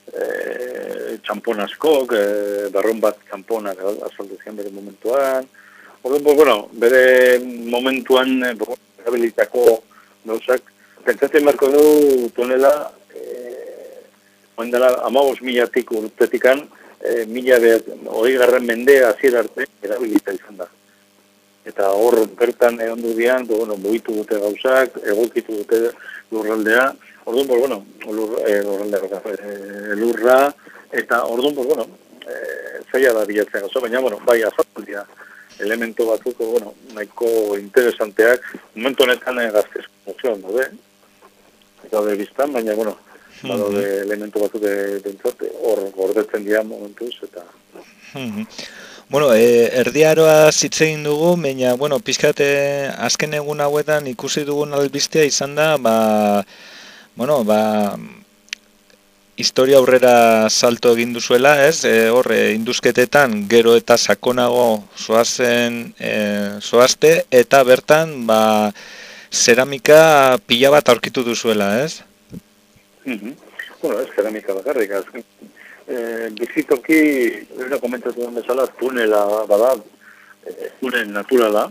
E, txampon askok, e, barron bat txamponak azaldu zian bere momentuan. Orduan, bueno, bere momentuan e, erabilitako gauzak, pentsatzen marko du tonela, e, oindela, amabos milatik urtetikan, e, mila hori garren mende hasiera arte erabilita izan da. Eta hor bertan egon du dian, bueno, mugitu dute gauzak, egokitu dute lurraldea. Orduan, pues, bueno, lur, eh, lurraldea, eh, lurra, eta orduan, pues, bueno, eh, zaila da bilatzen gauza, baina, bueno, bai, azaldia elemento batzuk, bueno, nahiko interesanteak, momentu honetan eh, gaztez mozioan daude, eta de biztan, baina, bueno, mm-hmm. badaude elemento batzuk dintzat, hor gordetzen dira momentuz, eta... Mm-hmm. Bueno, e, erdiaroa zitzegin dugu, baina, bueno, pixkat azken egun hauetan ikusi dugun albistea izan da, ba, bueno, ba, historia aurrera salto egin duzuela, ez? E, hor, e, induzketetan gero eta sakonago zoazen, e, zoazte, eta bertan, ba, zeramika pila bat aurkitu duzuela, ez? Mm-hmm. Bueno, ez zeramika bakarrik, azken. E, bizitoki, era komentatu den bezala, tunela bada, e, tunel naturala.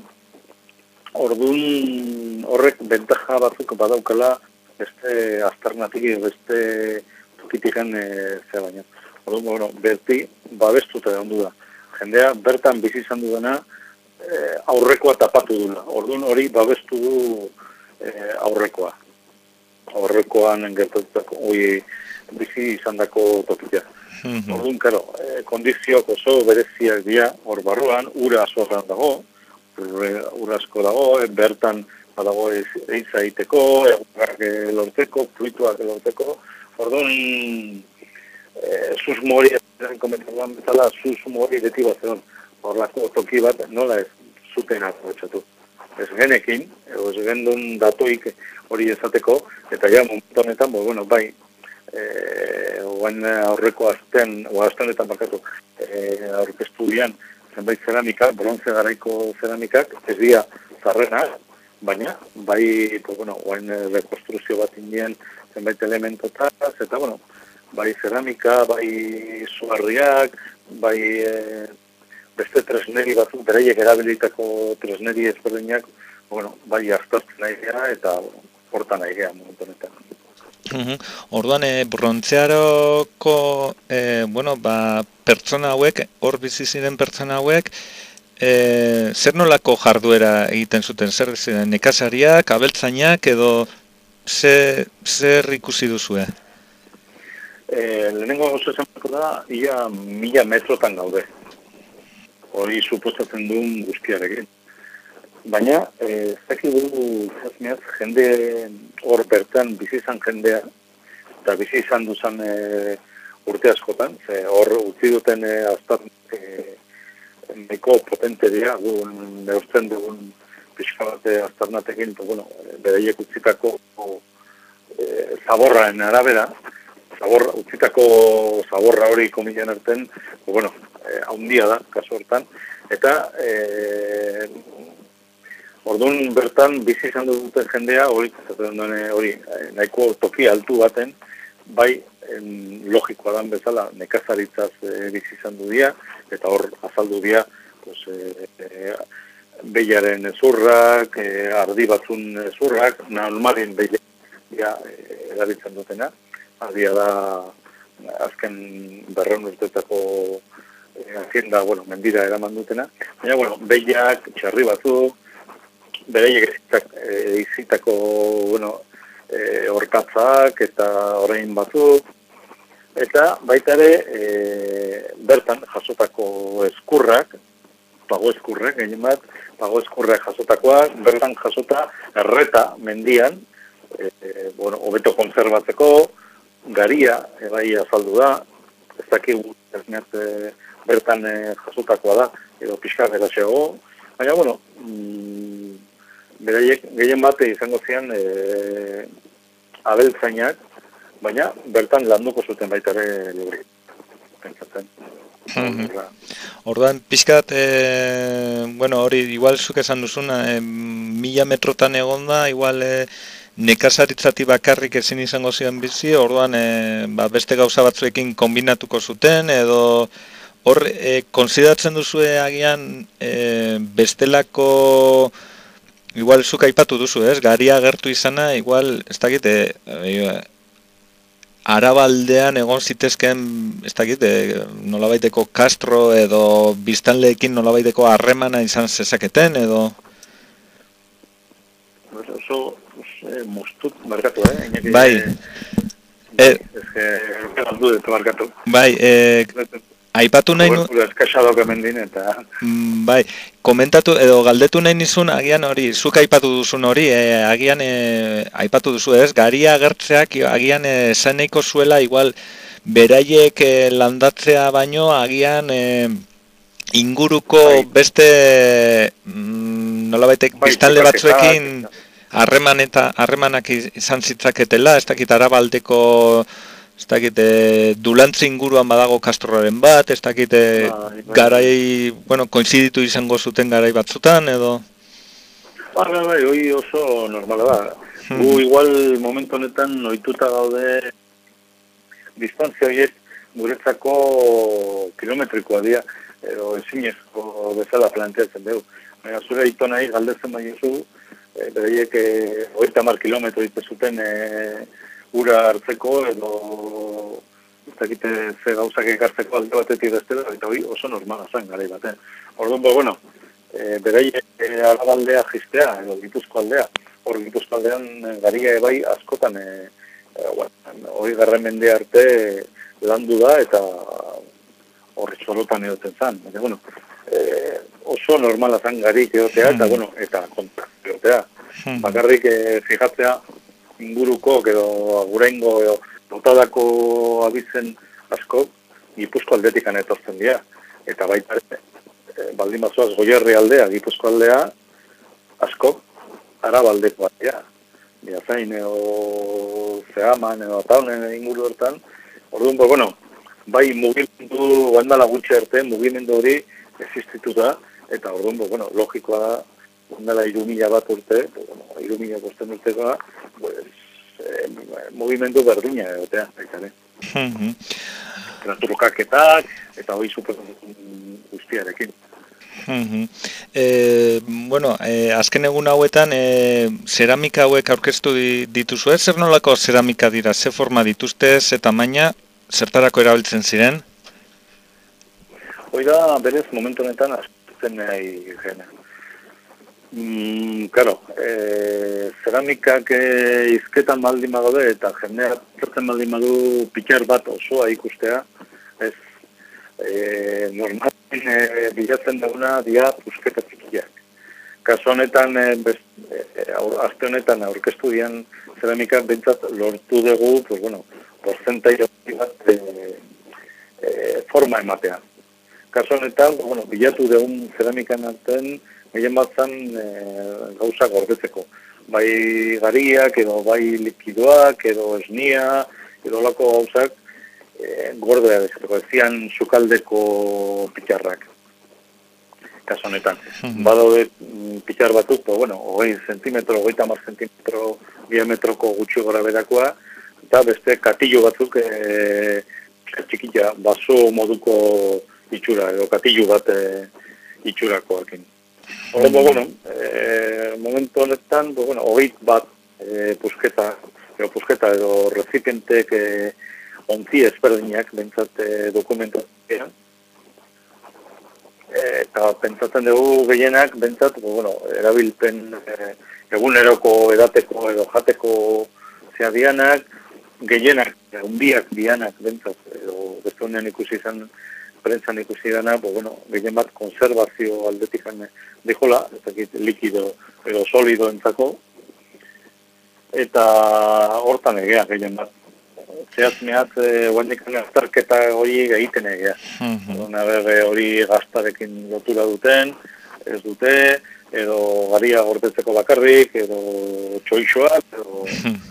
Orduan horrek bentaja batzuk badaukala beste aztarnatik, beste tukitikan e, zea baina. Orduan, bueno, berti babestuta egon du da. Jendea bertan bizi izan dudana e, aurrekoa tapatu dula. Orduan hori babestu du e, aurrekoa. Aurrekoan gertatutako, hori bizi izan dako tokia. Mm-hmm. Orduan, karo, eh, kondizioak oso bereziak dira, hor barruan, ura azoran dago, ura asko dago, eh, bertan badago eiza egiteko, egurrak lorteko, fruituak lorteko, orduan, eh, susmori, komentatzen bezala, susmori beti bat zegoen, horlako toki bat, nola ez zuten aprobetxatu. Ez genekin, ez gendun datuik hori ezateko, eta ja, momentu honetan, bueno, bai, Eh, oain aurreko azten, o aztenetan bakatu, eh, aurkeztu dian zenbait zeramikak, bronze garaiko zeramikak, ez dira zarrenak, baina, bai, pues, bueno, oain rekonstruzio bat indien zenbait elementotaz, eta, bueno, bai zeramika, bai zuarriak, bai eh, beste tresneri batzuk, beraiek erabilitako tresneri ezberdinak, bueno, bai aztartzen nahi gea, eta, bueno, hortan nahi gea momentu honetan. Uhum. Orduan, e, brontzearoko e, bueno, ba, pertsona hauek, hor bizi ziren pertsona hauek, e, zer nolako jarduera egiten zuten, zer ziren, nekazariak, abeltzainak, edo ze, zer ikusi duzue? E, lehenengo gauza esan da, ia mila metrotan gaude. Hori suposatzen duen guztiarekin. Baina, ez dakik dugu jende hor bertan bizi izan jendea, eta bizi izan duzan e, urte askotan, ze hor utzi duten e, aztarnak e, nahiko potente dira, gu neuzten dugun pixka bat aztarnatekin, bueno, bereiek utzitako e, zaborraen arabera, zabor, utzitako zaborra hori komilean arten, bueno, e, haundia da, kasu hortan, eta e, orduan bertan bizi izan duten jendea, hori, hori nahiko toki altu baten, bai en, logikoa dan bezala nekazaritzaz e, bizi izan du dira, eta hor azaldu dira pues, e, e, behiaren ezurrak, e, ardi batzun ezurrak, normalin behia e, erabiltzen dutena, ardia da azken berreun urtetako e, hazienda, bueno, mendira eraman dutena, baina, bueno, behiak, txarri batzuk, bereiek izitako, bueno, e, orkatzak eta orain batzuk, eta baita ere e, bertan jasotako eskurrak, pago eskurrak, gehien bat, pago eskurrak jasotakoak, bertan jasota erreta mendian, e, e, bueno, hobeto konserbatzeko, garia, ebai azaldu da, ez dakigu e, bertan e, jasotakoa da, edo pixka beratxeago, baina, bueno, mm, beraiek gehien bat izango zian e, abeltzainak, baina bertan landuko zuten baita ere libri, pentsatzen. Orduan, pixkat, e, bueno, hori, igual zuk esan duzuna, e, mila metrotan egonda, igual e, nekazaritzati bakarrik ezin izango ziren bizi, orduan, e, ba, beste gauza batzuekin kombinatuko zuten, edo hor, e, konsideratzen duzue agian e, bestelako, igual zuk aipatu duzu, ez? Garia agertu izana, igual, ez dakit, e, e, Arabaldean egon zitezken, ez dakit, e, nolabaiteko Castro edo biztanleekin nolabaiteko harremana izan zezaketen, edo... Oso, oso mustut markatu, eh? Iñaki, bai. Eh, eh, ez que, galdu dut markatu. Bai, eh, aipatu nahi nu... Eskaxadok emendin eta... Bai, komentatu edo galdetu nahi nizun, agian hori, zuk aipatu duzun hori, e, agian e, aipatu duzu ez, garia agertzeak agian esan nahiko zuela, igual, beraiek e, landatzea baino, agian e, inguruko bai. beste mm, nolabaitek bai, biztanle batzuekin harreman eta harremanak izan zitzaketela, ez dakit Arabaldeko... Ez dakit, e, dulantzi inguruan badago Castroren bat, ez dakit, e, bai, bai. garai, bueno, koinziditu izango zuten garai batzutan, edo? Bai, bai, bai, hoi oso normala da. Hmm. Gu igual momentu honetan ohituta gaude distantzia horiek guretzako kilometrikoa dira, edo ezinezko bezala planteatzen dugu. Baina zure hito nahi galdetzen bainozu, e, bereiek e, hogeita hamar kilometro ditu zuten e, ura hartzeko edo ez dakite ze gauzak ekartzeko alde batetik bestela, eta hori oso normala zen garai baten. Orduan, bueno, e, beraiek e, Arabaldea jistea, edo Gipuzko aldea, hor Gipuzko aldean garia ebai askotan e, e, bueno, hori garren mende arte landu da eta horri txolotan edoten zen. Eta, bueno, e, oso normala zen garik edotea, eta, bueno, eta kontak edotea. Bakarrik e, fijatzea, inguruko, edo aguraingo, edo notadako abizen asko, Gipuzko aldetikan etortzen dira. Eta baita, e, baldin bazoaz Goierri aldea, Gipuzko aldea, asko, Arabaldeko aldea. Biazain, edo Zehaman, edo Ataunen inguru hortan. Orduan, bueno, bai mugimendu, bandala gutxe arte, mugimendu hori existituta, eta orduan, bueno, logikoa da, ondala irumila bat urte, bueno, irumila bosten urtekoa, pues, eh, movimendu berdina egotea, baita, mm-hmm. Naturkaketak, eta hori suposatzen guztiarekin. Mm-hmm. E, bueno, e, azken egun hauetan, e, zeramika hauek aurkeztu dituzu, zer nolako zeramika dira, ze forma dituzte, ze tamaina, zertarako erabiltzen ziren? Hoi da, berez, momentu honetan, azten nahi gena. Mm, claro, e, zeramikak e, izketan baldin bagode eta jendea zertzen baldin badu pitxar bat osoa ikustea, ez e, normalin e, bilatzen dauna dia pusketa txikiak. Kaso honetan, e, best, e, azte honetan aurkeztu dian zeramikak bentsat lortu dugu, pues bueno, porzentai bat e, e, forma ematea. Kaso honetan, bueno, bilatu dugun zeramikan artean, gehien bat zen e, gauza gordetzeko. Bai gariak, edo bai likidoak, edo esnia, edo lako gauzak e, gordea dezeteko. Ezian sukaldeko pitxarrak. Kaso honetan. Mm-hmm. Badaude pitxar batzuk, pues, bueno, hogei zentimetro, hogeita hamar zentimetro diametroko gutxi gora berakoa, eta beste katillo batzuk e, txikila, baso moduko itxura, edo katillo bat e, itxurakoakin. Horren, bueno, e, momentu honetan, bueno, hogeit bat e, pusketa, edo pusketa, edo rezipientek e, ontzi ezberdinak, bentsat e, dokumentazioa. eta pentsatzen dugu gehienak, bentsat, bueno, erabilpen e, eguneroko edateko edo jateko zea dianak, gehienak, hundiak dianak, bentsat, edo beste honean ikusi izan, prentzan ikusi dana, bo, bueno, gehien bat konservazio aldetik dijola, ez dakit likido edo solido entzako, eta hortan egea gehien bat. Zehaz mehat, e, guendik azterketa hori egiten egea. Mm-hmm. Hori gaztarekin lotura duten, ez dute, edo garia gordetzeko bakarrik, edo txoixoak, edo...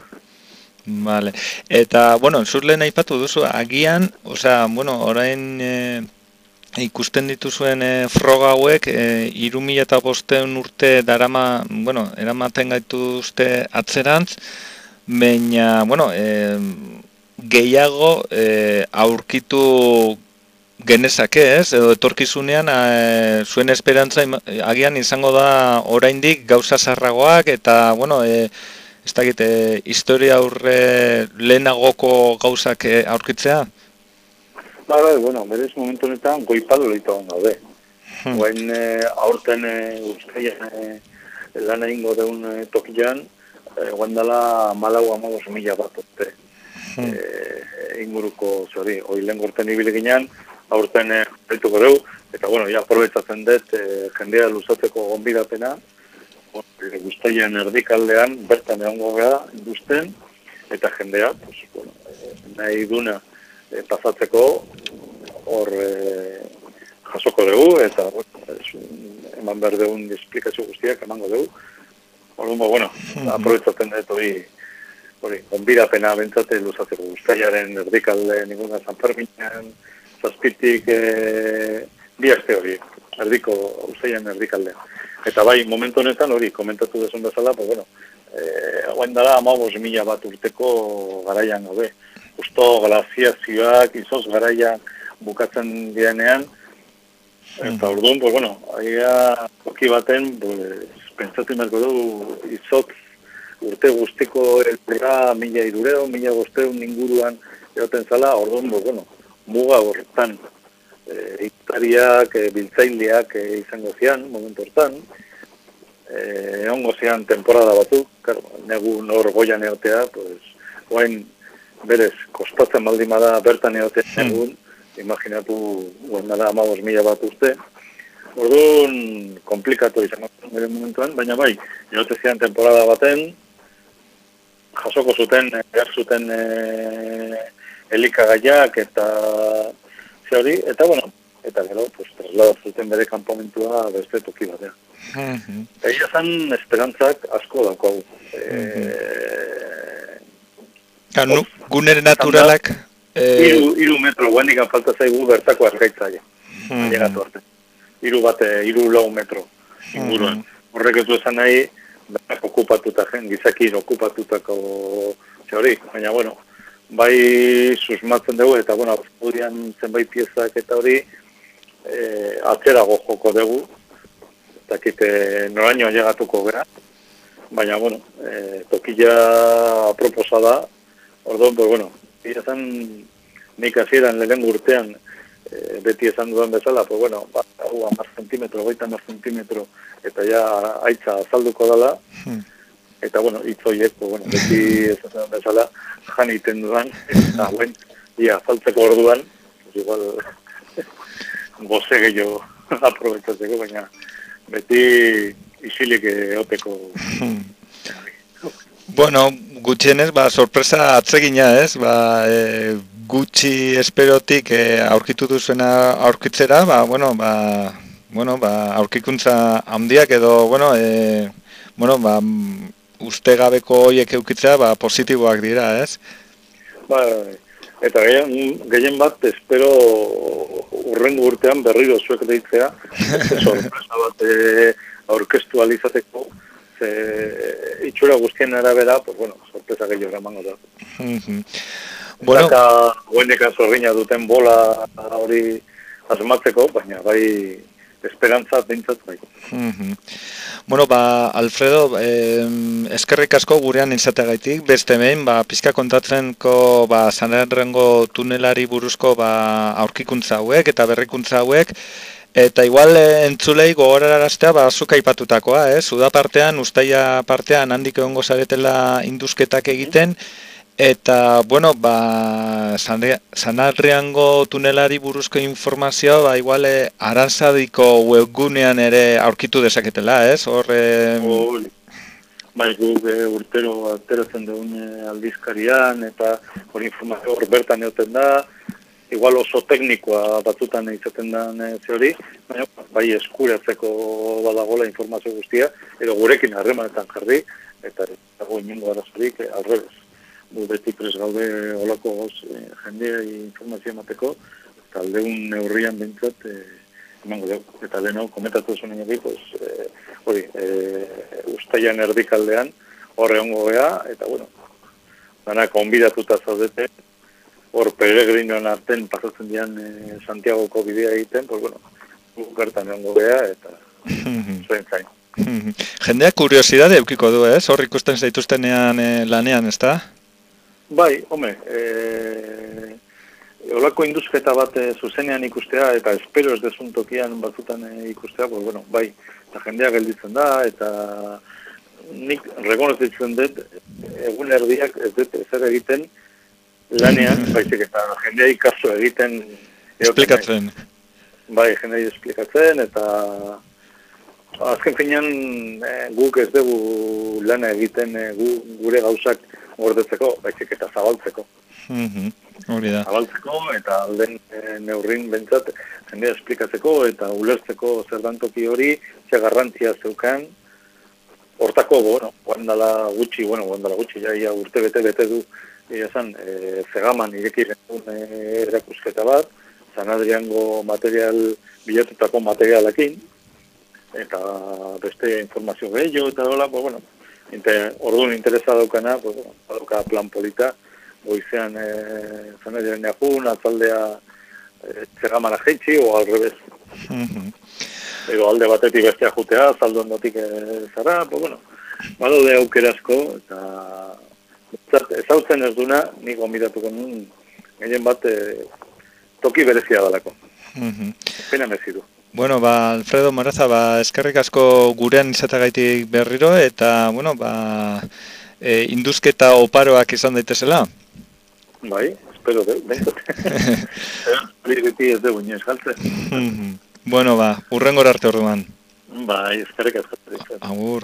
Vale. Eta, bueno, zurlen aipatu duzu, agian, osea, bueno, orain e, ikusten dituzuen e, froga hauek, e, hiru mila bosteun urte darama, bueno, eramaten gaituzte atzerantz, baina, bueno, e, gehiago e, aurkitu genezake, ez? Edo etorkizunean e, zuen esperantza agian izango da oraindik gauza zarragoak eta, bueno, e, ez dakit, e, historia aurre lehenagoko gauzak e, aurkitzea? Ba, ba, bueno, berez momentu honetan goipadu lehitoan gaude. Hmm. Guain e, aurten e, uztaian e, lan egingo deun e, tokian, e, guain dela malau amagos mila bat urte. Hmm. E, inguruko, zori, hoi lehen gorten ibili ginean, aurten e, horretuko dugu, eta, bueno, ja, aprobetzatzen dut, e, jendea luzatzeko gonbidapena, guztaian erdikaldean, bertan egongo gara, induzten, eta jendea, pues, bueno, nahi duna e, pasatzeko, hor e, jasoko dugu, eta bueno, es, eman behar dugun esplikazio guztiak emango dugu. Hor bueno, aprobetzatzen dut hori, hori, onbidapena bentsate luzatzeko guztaiaren erdikalde, ninguna San Ferminan, zazpitik e, bi aste hori, erdiko, guztaian erdikaldean. Eta bai, momentu honetan hori, komentatu desun bezala, pues bueno, eh, hauen dara amabos mila bat urteko garaian gaude. Justo glaziazioak, izoz garaian bukatzen dianean, eta orduan, pues bueno, aia toki baten, pues, pentsatu imarko dugu, izotz urte guztiko elurra mila irureo, mila bosteun inguruan egoten zala, orduan, pues bueno, muga horretan, E, iktariak, e, biltzaileak e, izango zian, momentu hortan, e, ongo zian temporada batu, claro, negu nor goian egotea, pues, guain berez, kostatzen baldimada bertan egotea negun, imaginatu guen dara amabos mila bat uste, orduan komplikatu izango bere momentuan, baina bai, egote zian temporada baten, jasoko zuten, behar zuten e, elikagaiak eta hori, eta bueno, eta gero, pues, trasladatu zuten bere kanpamentua beste toki batean. Uh-huh. Egia zan esperantzak asko dako. Uh-huh. E... Nu, gunere naturalak... E... Iru, iru metro, guendik falta zaigu bertako argaitzaia. Uh-huh. Llegatu arte. Iru bate, iru lau metro inguruan. Uh-huh. Horrek ez du esan nahi, berak okupatuta jen, gizakir okupatutako hori, baina bueno, bai susmatzen dugu, eta, bueno, austudian zenbait piezak eta hori e, atzerago joko dugu, eta kite noraino llegatuko gara, baina, bueno, e, tokila aproposa da, orduan, pues, bueno, izan nik hasieran lehen urtean e, beti esan dudan bezala, pues, bueno, ba, hau hamar zentimetro, goita hamar zentimetro, eta ja aitza azalduko dela, hmm. Eta, bueno, itzoiek, bueno, beti ezatzen bezala, jan iten dudan, eta, buen, ia, faltzeko orduan, igual, goze gehiago aprobetzatzeko, baina, beti isilik eoteko. Bueno, gutxienez, ba, sorpresa atsegina, ez? Ba, e, gutxi esperotik e, aurkitu duzuena aurkitzera, ba, bueno, ba, bueno, ba, aurkikuntza handiak edo, bueno, e, bueno, ba, uste gabeko horiek eukitzea, ba, positiboak dira, ez? Ba, eta gehien, gehien bat, espero urrengo urtean berriro zuek deitzea, sorpresa bat e, aurkeztu alizateko, ze itxura guztien arabera, pues bueno, sorpresa gehiago eramango da. Mm-hmm. Bueno, eta gueneka zorrina duten bola hori asmatzeko, baina bai esperantza bintzat bai. Mm-hmm. Bueno, ba, Alfredo, eh, eskerrik asko gurean izateagaitik, beste behin, ba, pizka kontatzenko, ba, San Errengo tunelari buruzko, ba, aurkikuntza hauek eta berrikuntza hauek, Eta igual eh, entzulei gogoraraztea ba zuk aipatutakoa, eh? Uda partean, uztaila partean handik egongo zaretela induzketak egiten, eta, bueno, ba, Sanarriango tunelari buruzko informazioa, ba, igual, eh, Aranzadiko webgunean ere aurkitu dezaketela, ez? Hor, eh... Hori. Bai, guk e, urtero ateratzen dugun e, aldizkarian, eta hori informazio hor bertan egoten da, igual oso teknikoa batzutan izaten da ze hori, baina bai eskuratzeko badagola informazio guztia, edo gurekin harremanetan jarri, eta dago inongo arazorik, alrebez. Gu beti pres gaude olako goz e, jendea informazio emateko, eta aldeun neurrian bintzat, e, emango dugu. Eta lehen hau komentatu zuen egin, pues, e, hori, e, ustailan erdikaldean, horre hongo gea, eta bueno, dana konbidatuta zaudete, hor peregrinoan arten pasatzen dian e, Santiagoko bidea egiten, pues bueno, gertan hongo gea, eta zuen zain. Jendeak kuriosidade eukiko du, ez? Hor ikusten zaituztenean e, lanean, ezta? Bai, home, e, olako induzketa bat e, zuzenean ikustea, eta espero ez dezun tokian batzutan e, ikustea, pues bueno, bai, eta jendea gelditzen da, eta nik rekonozitzen dut, egun erdiak ez dut ezer egiten lanean, baizik eta jendea ikaso egiten. Esplikatzen. Bai, jendea esplikatzen, eta azken finean e, guk ez dugu lana egiten e, gu, gure gauzak gordetzeko, baizik eta zabaltzeko. Mhm. Hori da. Zabaltzeko eta alden e, neurrin bentsat jendea esplikatzeko eta ulertzeko zer dantoki hori, ze garrantzia zeukan. Hortako, bueno, guandala gutxi, bueno, guandala gutxi, ja, ja urte bete bete du, esan, e, Zegaman irekiren e, erakusketa bat, Sanadriango material, bilatutako materialakin, eta beste informazio gehiago eta dola, pues, bueno, Inter, orduan interesa daukana, pues, dauka plan polita, goizean e, Sanadrian jun, atzaldea e, Zegamana jeitsi, o al revés. Mhm. Ego alde batetik bestea jutea, zaldo ondotik e, zara, pues, bueno, badaude aukerasko, eta ezautzen ez duna, nik gombidatuko nun, gehien bat e, toki berezia dalako. Mhm. Pena mezidu. Bueno, ba, Alfredo Moraza, ba, eskerrik asko gurean izatagaitik berriro, eta, bueno, ba, e, induzketa oparoak izan daitezela. Bai, espero, bentsat. Hori beti ez dugu inoiz galtzen. Bueno, ba, hurrengora arte orduan. Bai, eskerrik asko. Agur.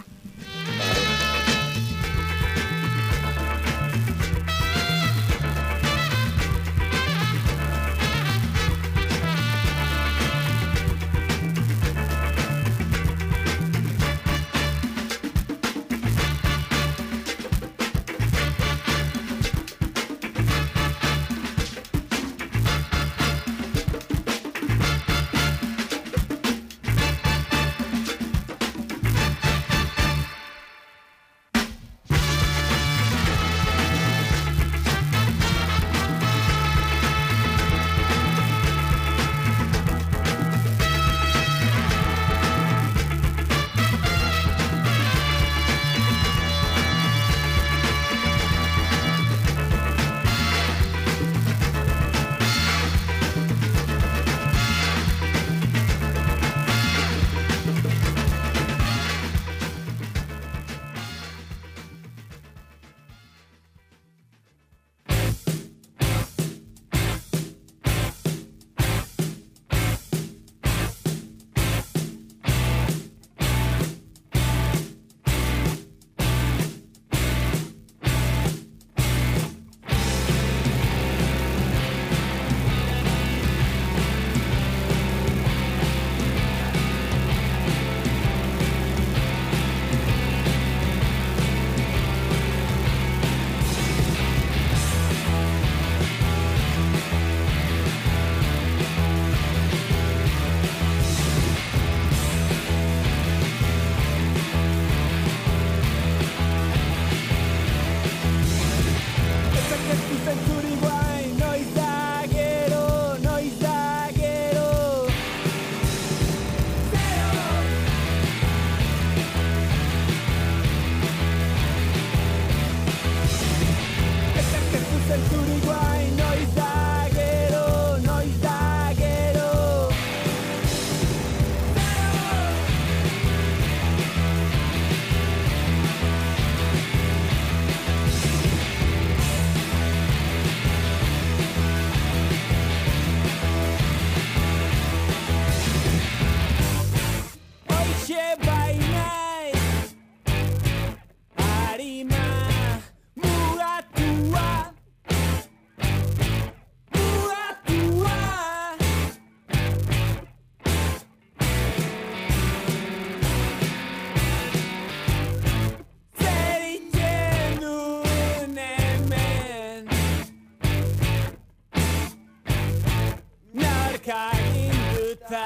aginduta.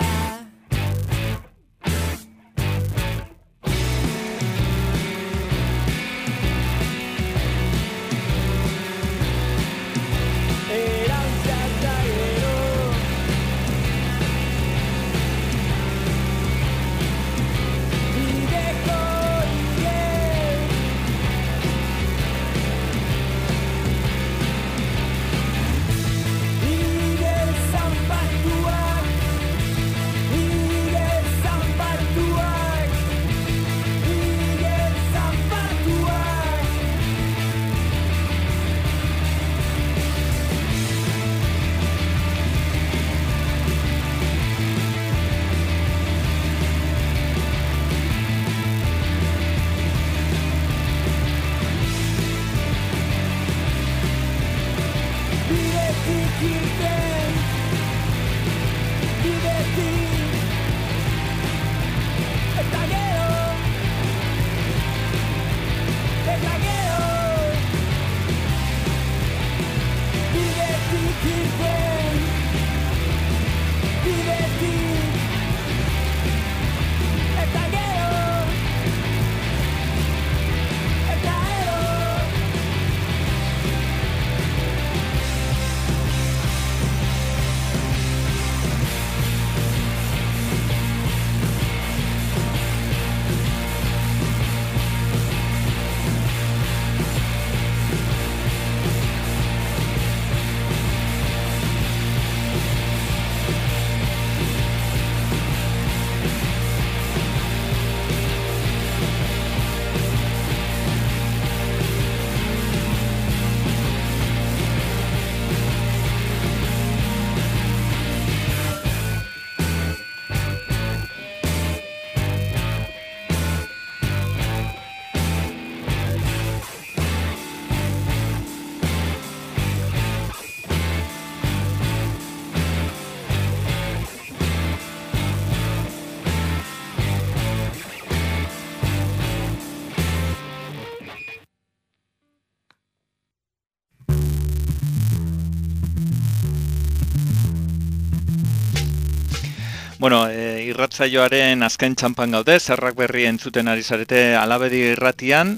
Bueno, e, irratsaioaren azken txanpan gaude, zerrak berri entzuten ari zarete Alabedi irratian,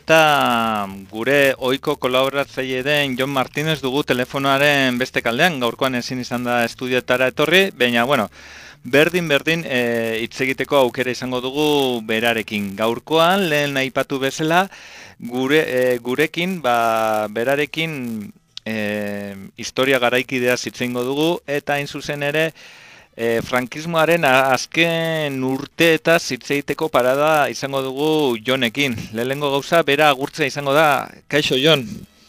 eta gure ohiko kolaboratzaile den Jon Martinez dugu telefonoaren beste kaldean, gaurkoan ezin izan da estudioetara etorri, baina, bueno, berdin-berdin e, hitz egiteko aukera izango dugu berarekin. Gaurkoan, lehen aipatu bezala, gure, e, gurekin, ba, berarekin e, historia garaikidea hitz egingo dugu, eta hain zuzen ere, E, frankismoaren azken urteetaz hitz egiteko parada izango dugu Jonekin. Lehenengo gauza, bera agurtzea izango da. Kaixo, Jon?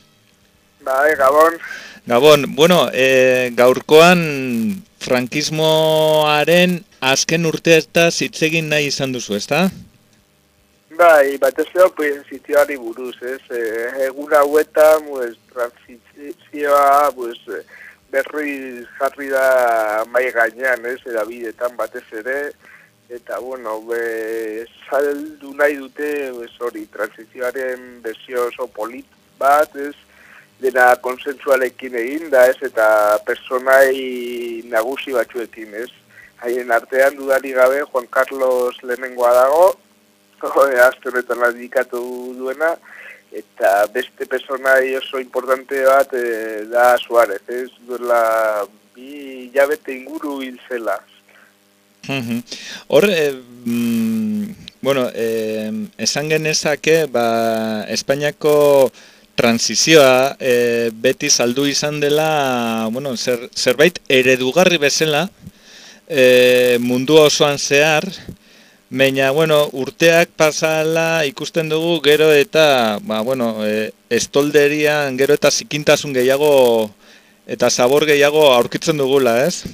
Bai, Gabon. Gabon, bueno, e, gaurkoan frankismoaren azken urteetaz hitz egin nahi izan duzu, ezta? Bai, batez ere transizioari buruz, ez? E, egun hauetan, pues, transizioa, pues, berri jarri da mai gainean, ez, erabidetan batez ere, eta, bueno, be, saldu nahi dute, bez, hori, transizioaren bezio oso polit bat, ez, dena konsensualekin egin da, ez, eta personai nagusi batzuekin, ez. Haien artean dudari gabe Juan Carlos lehenengoa dago, azte honetan dedikatu duena, eta beste personai oso importante bat e, da Suárez, ez duela bi hilabete inguru hil zela. Hor, eh, mm, bueno, eh, esan genezake, ba, Espainiako transizioa eh, beti saldu izan dela, bueno, zer, zerbait eredugarri bezala eh, mundu osoan zehar. Baina, bueno, urteak pasala ikusten dugu gero eta, ba, bueno, e, estolderian gero eta zikintasun gehiago eta zabor gehiago aurkitzen dugula, ez?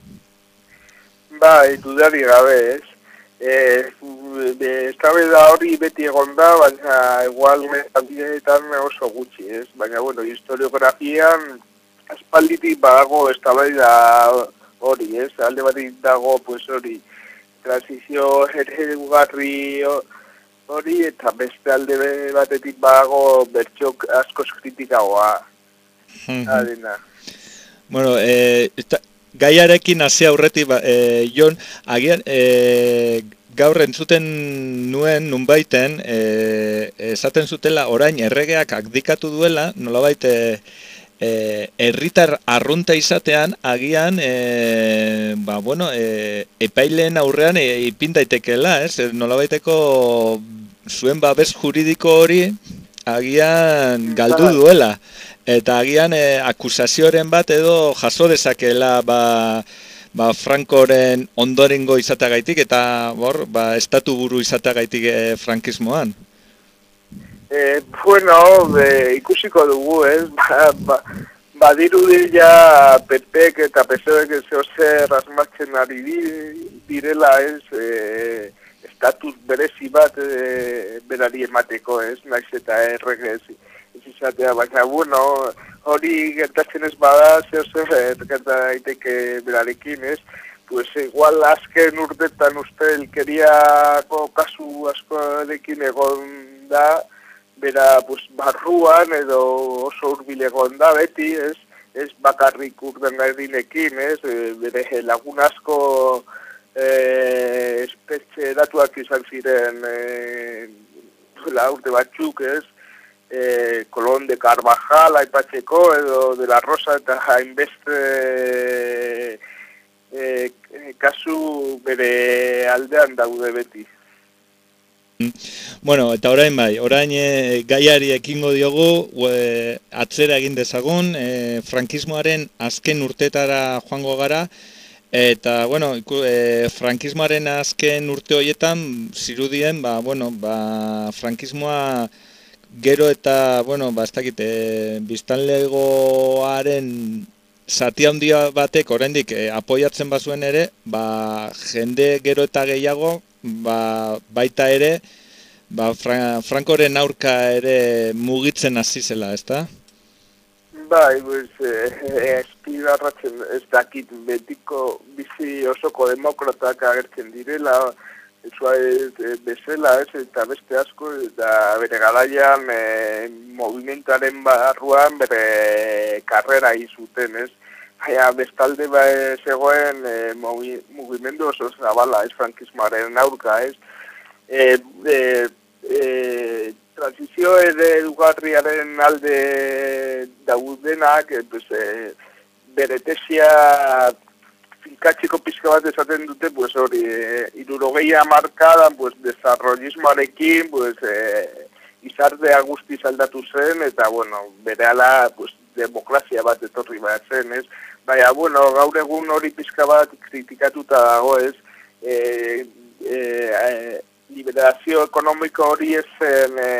Bai, dudari gabe, ez? E, eztabaida hori beti egon da, baina igual metaldinetan oso gutxi, ez? Baina, bueno, historiografian aspalditik badago eztabaida hori, ez? Alde batik dago, pues hori, transizio eredugarri hori, eta beste alde batetik badago bertxok askoz kritikagoa. Adena. Bueno, e, gaiarekin hasi aurretik, ba, e, Jon, agian, e, gaur entzuten nuen nunbaiten, e, esaten zutela orain erregeak abdikatu duela, nolabait e, e, herritar arrunta izatean, agian, e, ba, bueno, e, epaileen aurrean e, ipin daitekeela, ez? Nolabaiteko zuen babes juridiko hori agian galdu duela. Eta agian e, akusazioren bat edo jaso dezakela ba, ba Frankoren ondorengo izateagaitik eta bor, ba, estatu buru izateagaitik e, frankismoan. E, bueno, e, ikusiko dugu, ez? Ba, ba, badirudi ja P Pek eta P S Oek zehozer asmatzen ari direla, ez? E, estatus berezi bat e, berari emateko, ez? Naiz eta errege ez izatea, baina, bueno, hori gertatzen ez bada, zer gerta daiteke berarekin, ez? Pues igual azken urtetan uste elkeriako kasu askorekin egon da, bera pues, barruan edo oso hurbil egon da beti, ez? Ez bakarrik urdengairinekin, ez? Bere lagun asko e, espetxe datuak izan ziren e, la urte batzuk, ez? Eh, Colón de Carvajal aipatzeko edo de la Rosa eta hainbeste eh, kasu bere aldean daude beti. Bueno, eta orain bai, orain e, gaiari ekingo diogu, e, atzera egin dezagun, e, frankismoaren azken urtetara joango gara, eta, bueno, iku, e, frankismoaren azken urte horietan, zirudien, ba, bueno, ba, frankismoa gero eta, bueno, ba, ez dakit, e, biztanlegoaren zati handia batek oraindik e, apoiatzen bazuen ere, ba, jende gero eta gehiago, ba, baita ere, ba, Fra Frankoren aurka ere mugitzen hasi zela, ezta? Bai, pues, eh, espigarratzen ez dakit betiko bizi osoko demokratak agertzen direla, Suárez e, bezala, ez, eta beste asko, eta bere garaian e, movimentaren barruan bere karrera izuten, ez. Baina bestalde ba, zegoen e, mugimendu oso zabala, ez, frankismoaren aurka, ez. E, e, e, transizio eredugarriaren alde daudenak, e, pues, e, bere tesia finkatzeko pizka bat esaten dute, pues hori, e, irurogeia markadan, pues, desarrollismoarekin, pues, e, izardea guztiz aldatu zen, eta, bueno, berehala, pues, demokrazia bat etorri bat zen, ez? Baina, bueno, gaur egun hori pizka bat kritikatuta dago, ez? E, e, e, liberazio ekonomiko hori ez zen e,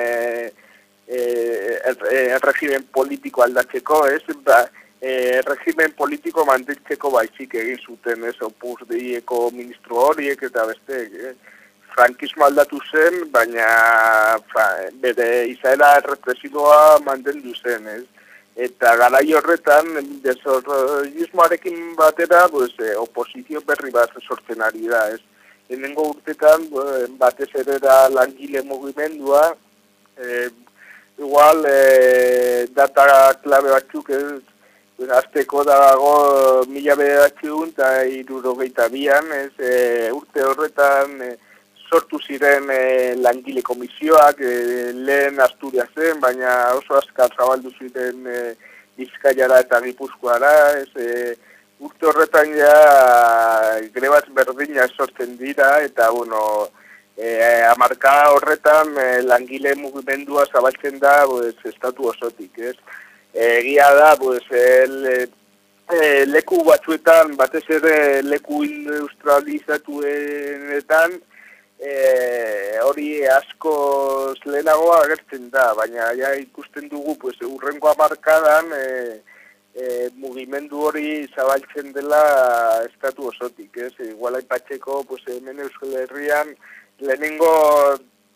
e, el, el regimen politiko aldatzeko, ez? Ba, E, regimen politiko mantentzeko baizik egin zuten, ez, opusdieko ministro horiek eta beste, eh? Frankismo aldatu zen, baina fra, bere izaera represiboa mantendu zen, ez? Eta garai horretan, desarrollismoarekin batera, pues, eh, oposizio berri bat sortzen ari da, ez? Lehenengo urtetan, batez ere da langile mugimendua, eh, igual, eh, data klabe batzuk, ez? Azteko dago mila bederatziehun eta hirurogeita bian, ez, e, urte horretan e, sortu ziren e, langile komisioak, e, lehen Asturiasen, baina oso azkar zabaldu ziren e, Bizkaiara eta Gipuzkoara, ez, e, urte horretan ja grebatz berdina sortzen dira, eta, bueno, e, hamarka horretan e, langile mugimendua zabaltzen da, pues, estatu osotik, ez. Egia da, pues, el, e, leku batzuetan, batez ere leku industrializatuenetan, e, hori asko lehenago agertzen da, baina ja ikusten dugu, pues, urrengo hamarkadan e, e, mugimendu hori zabaltzen dela estatu osotik, ez? Igual aipatzeko, pues, hemen Euskal Herrian, lehenengo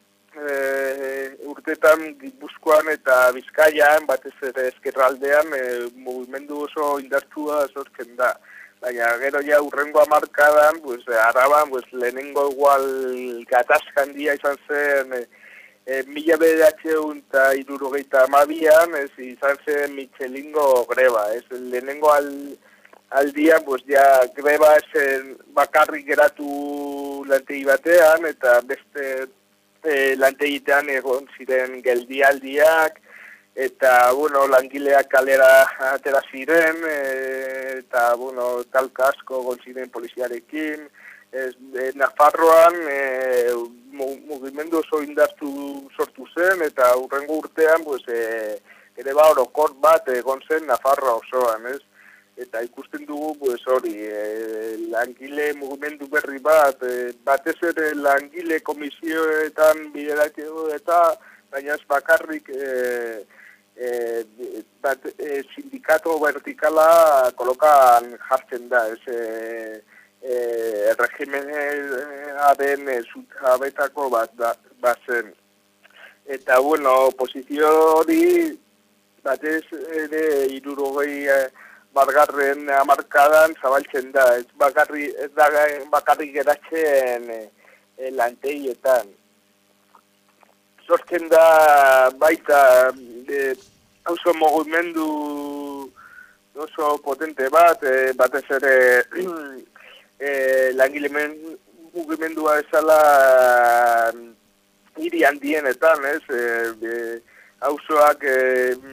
E, urtetan Gipuzkoan eta Bizkaian, batez ere ezkerraldean, e, mugimendu oso indartsua sortzen da. Baina gero ja urrengo hamarkadan, pues, Araban, pues, lehenengo igual gatazka handia izan zen, e, e, mila bederatziehun eta hirurogeita hamabian, ez izan zen Michelingo greba, ez lehenengo al, aldian, pues, ja, greba esen bakarrik geratu lantegi batean, eta beste e, lantegitean egon ziren geldialdiak, eta, bueno, langileak kalera atera ziren, e, eta, bueno, talka asko egon ziren poliziarekin. Ez, e, Nafarroan e, mugimendu oso indartu sortu zen, eta hurrengo urtean, pues, e, ere ba orokor bat egon zen Nafarroa osoan, ez? Eta ikusten dugu, pues, hori, e, langile mugimendu berri bat, e, batez ere langile komisioetan bideratu eta, baina ez bakarrik e, e, bat, e, sindikato vertikala kolokan jartzen da, ez? E, E, regimenaren e, zutabetako bat bat zen. Eta, bueno, posizio hori batez ere hirurogei e, bargarren hamarkadan zabaltzen da. Ez bakarri, ez da bakarrik geratzen e, e, lantegietan. Sortzen da baita e, oso mugimendu oso potente bat, e, batez ere E, langile mugimendua ezala hiri handienetan, ez? E, e, auzoak e,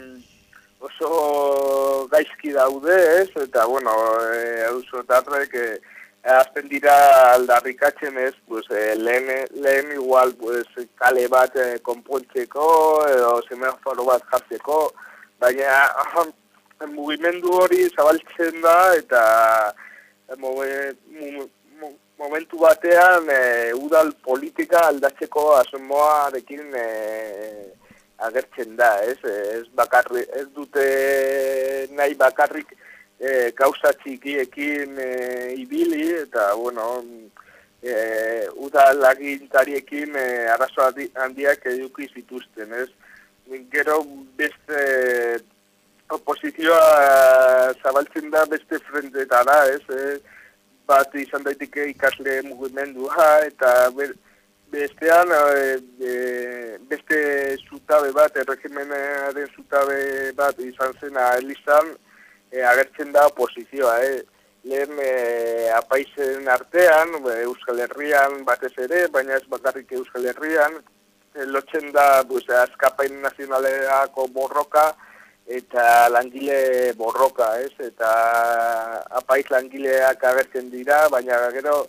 oso gaizki daude, ez? Eta, bueno, e, auzotarrek e, azten dira aldarrikatzen, ez? Pues, e, lehen, lehen igual pues, kale bat e, konpontzeko edo semaforo bat jartzeko, baina mugimendu hori zabaltzen da eta momentu batean e, udal politika aldatzeko asmoarekin e, agertzen da, ez? Ez, bakarri, ez dute nahi bakarrik e, gauza txikiekin e, ibili, eta, bueno, e, udal agintariekin e, arazo handiak eduki zituzten, ez? Gero beste oposizioa zabaltzen da beste frentetara, ez? E, bat izan daiteke ikasle mugimendua, eta be, bestean e, e, beste zutabe bat, erregimenaren zutabe bat izan zena Elizan, e, agertzen da oposizioa, eh? Lehen e, apaizen artean, Euskal Herrian batez ere, baina ez bakarrik Euskal Herrian, e, lotzen da pues, askapain nazionaleko borroka, eta langile borroka, ez? Eta apaiz langileak agertzen dira, baina gero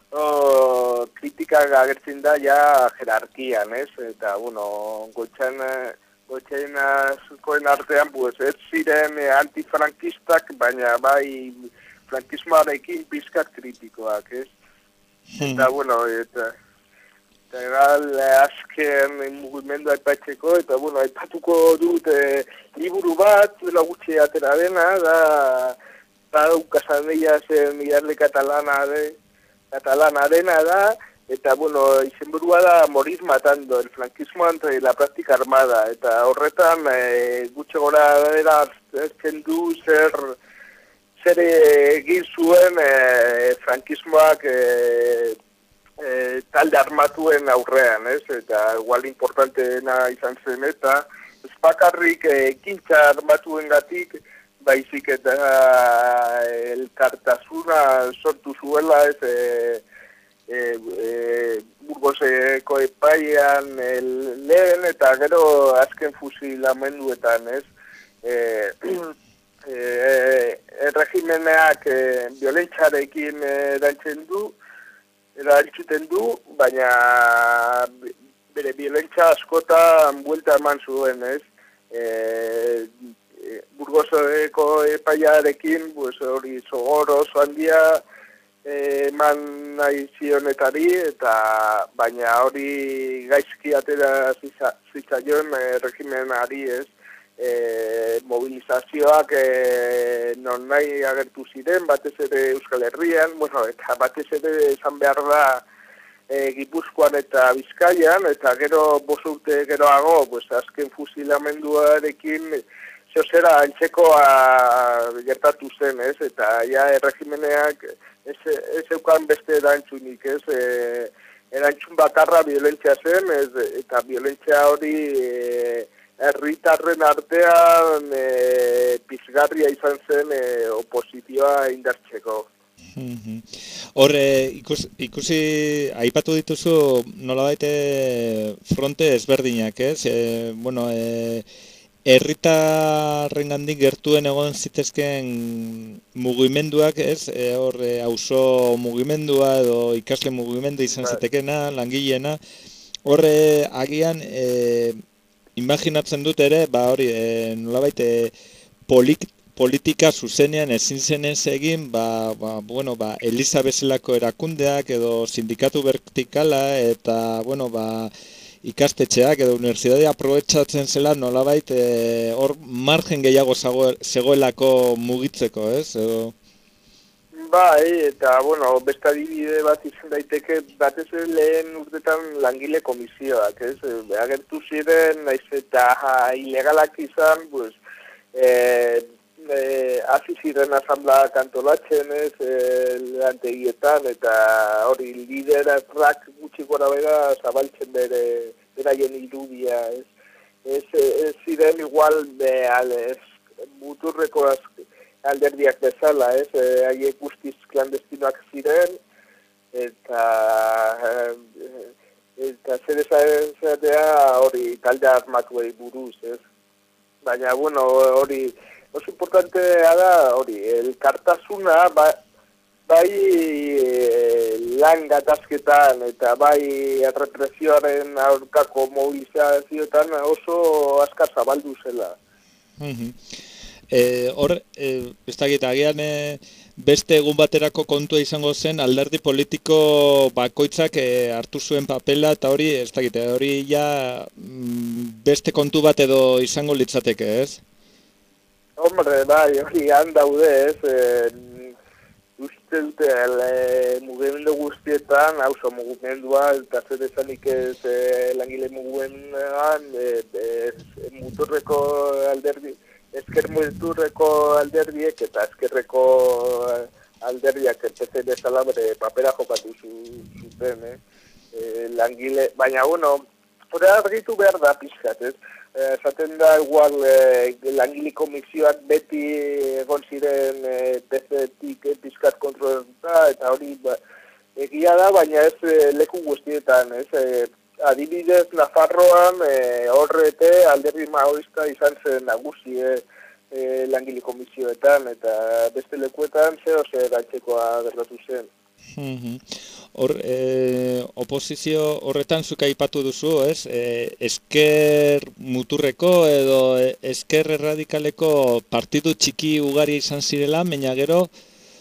o, kritikak agertzen da ja jerarkian, ez? Eta, bueno, goitxan, goitxan azkoen artean, pues, ez ziren antifrankistak, baina bai frankismoarekin pizkat kritikoak, ez? Eta, bueno, eta... Eta egal, azken mugimendu aipatzeko, eta, bueno, aipatuko dut e, liburu bat, dela gutxi atera dena, da, da, ukazaneia zen idarle katalana, de, katalana dena da, eta, bueno, izenburua da Morir matando, el frankismo ante la práctica armada, eta horretan, e, gutxe gora dela, ezken du zer, zer egin zuen e, frankismoak, e, E, talde armatuen aurrean, ez? Eta igual importanteena izan zen, eta ez bakarrik ekintza armatuen gatik, baizik eta elkartasuna sortu zuela, ez? E, e, e, Burgoseko epaian lehen, eta gero azken fusilamenduetan, ez? E, e, erregimeneak e, violentziarekin erantzen du, erantzuten du, baina bere biolentza askotan buelta eman zuen, ez? E, e, Burgoseko epaiarekin, pues, hori zogor oso handia eman nahi zionetari, eta baina hori gaizki atera zitzaion e, regimenari, ez? E, mobilizazioak e, non nahi agertu ziren, batez ere Euskal Herrian, bueno, eta batez ere esan behar da e, Gipuzkoan eta Bizkaian, eta gero bost urte geroago, pues, azken fusilamenduarekin zehozera antzekoa gertatu zen, ez? Eta ja erregimeneak ez, ez eukan beste erantzunik, ez? E, erantzun bakarra violentzia zen, ez? Eta violentzia hori e, herritarren artean e, pizgarria izan zen e, oposizioa indartzeko. Hor, e, ikus, ikusi, aipatu dituzu nolabait e, fronte ezberdinak, ez? E, bueno, e, herritarrengandik gertuen egon zitezkeen mugimenduak, ez? E, hor, e, auzo mugimendua edo ikasle mugimendu izan zitekena, langileena. Hor, e, agian, e, imaginatzen dut ere, ba hori, e, nolabait e, polik, politika zuzenean ezin zenez egin, ba, ba, bueno, ba, Eliza bezalako erakundeak edo sindikatu vertikala eta, bueno, ba, ikastetxeak edo unibertsitatea aprobetxatzen zela nolabait e, hor margen gehiago zegoelako mugitzeko, ez? Edo... Bai, eta, bueno, beste adibide bat izan daiteke, batez lehen urtetan langile komisioak, ez? Agertu ziren, naiz eta ilegalak izan, pues, eh, eh, hasi ziren asamblea kantolatzen, ez, eh, lantegietan, eta hori liderak gutxi gora bera zabaltzen bere, beraien irudia, ez? Ez, ez ziren igual, be, ez, muturreko azk, alderdiak bezala, ez, e, haiek guztiz klandestinoak ziren, eta e, eta zer esatea hori talde armatuei buruz, ez. Baina, bueno, hori, oso importantea da, hori, elkartasuna, ba, bai e, lan gatazketan eta bai represioaren aurkako mobilizazioetan oso askar zabaldu zela. Mhm. E, hor, e, ez dakit, agian e, beste egun baterako kontua izango zen alderdi politiko bakoitzak e, hartu zuen papela eta hori, ez dakit, hori ja mm, beste kontu bat edo izango litzateke, ez? Hombre, bai, hori handaude, ez, e, uste dute e, mugimendu guztietan, hauzo mugimendua, eta zer esanik ez e, langile mugimenduan, e, e, muturreko alderdi, ezker muturreko alderdiek eta ezkerreko alderdiak P C bezala bere papera jokatu zuten, eh? E, langile, baina, bueno, hori argitu behar da pixkat, ez? Esaten da, igual, e, langile komisioak beti egon ziren e, P C-tik pixkat kontrolatuta, eta hori ba, egia da, baina ez e, leku guztietan, ez? E, Adibidez, Nafarroan e, horrete alderdi maoista izan zen nagusi e, e, langile komisioetan eta beste lekuetan zeo zer atxekoa gertatu zen. Hor, e, oposizio horretan zuk aipatu duzu, ez? E, esker muturreko edo esker erradikaleko partidu txiki ugari izan zirela, baina gero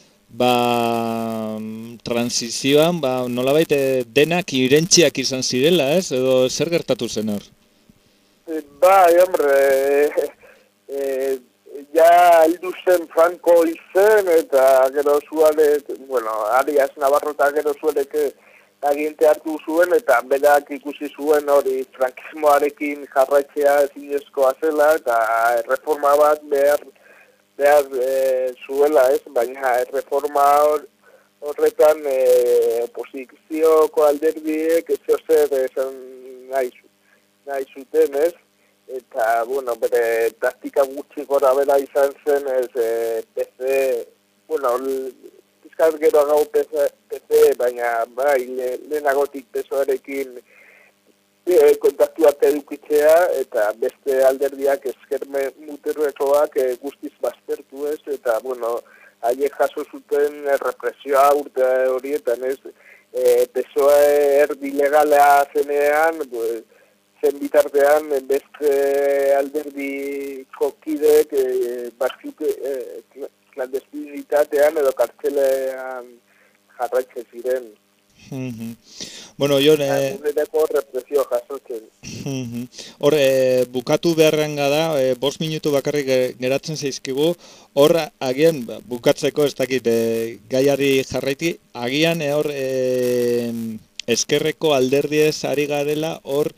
ba, transizioan, ba, nolabait denak irentziak izan zirela, ez? Edo zer gertatu zen hor? Ba, hombre, e, e, ja heldu zen Franco izen, eta gero Suarez, bueno, Arias Navarro eta gero Suarez aginte hartu zuen, eta berak ikusi zuen hori frankismoarekin jarraitzea ezinezkoa zela, eta reforma bat behar behar e, zuela, ez, baina reforma hor, horretan e, oposizioko alderdiek ez zer esan nahi, nahi zuten, ez, eta, bueno, bere taktika gutxi gora bera izan zen, ez, e, P C, bueno, pizkat gero gau P C, P C, baina, bai, le, lehenagotik P S O Erekin E, kontaktuak edukitzea eta beste alderdiak ezker muturrekoak e, guztiz baztertu, ez, eta, bueno, haiek jaso zuten represioa urte horietan, ez, e, P S O E erdi legala zenean, pues, zen bitartean beste alderdi kokidek e, batzuk e, klandestinitatean edo kartzelean jarraitzen ziren. Mm-hmm. Bueno, Jon, eh, represio jasotzen. Mm-hmm. Hor, eh, bukatu beharren da, eh, bost minutu bakarrik geratzen zaizkigu, hor, agian, bukatzeko ez dakit, eh, gaiari jarraiti, agian, eh, hor, eh, eskerreko alderdiez ari garela, hor,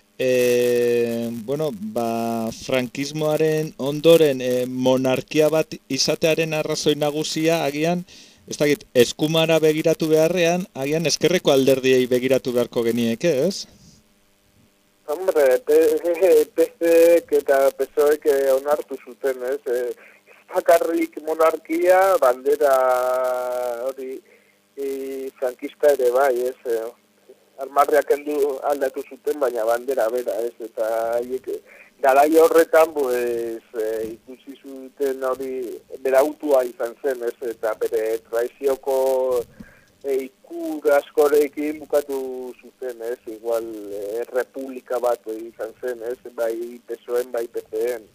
eh, bueno, ba, frankismoaren ondoren eh, monarkia bat izatearen arrazoi nagusia, agian, ez dakit, eskumara begiratu beharrean, agian eskerreko alderdiei begiratu beharko genieke, ez? Hombre, P C eta P S O E onartu zuten, ez? E, bakarrik monarkia, bandera hori e, frankista ere bai, ez? E, armarriak kendu aldatu zuten, baina bandera bera, ez? Eta haiek garai horretan, pues, e, ikusi zuten hori berautua izan zen, ez? Eta bere traizioko e, ikur askorekin bukatu zuten, ez? Igual e, republika bat izan zen, ez? Bai P S O E-en, bai P C E-en.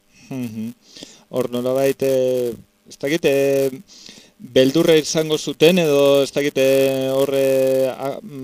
Hor nolabait, eh, ez dakit, eh, beldurra izango zuten edo ez dakit horre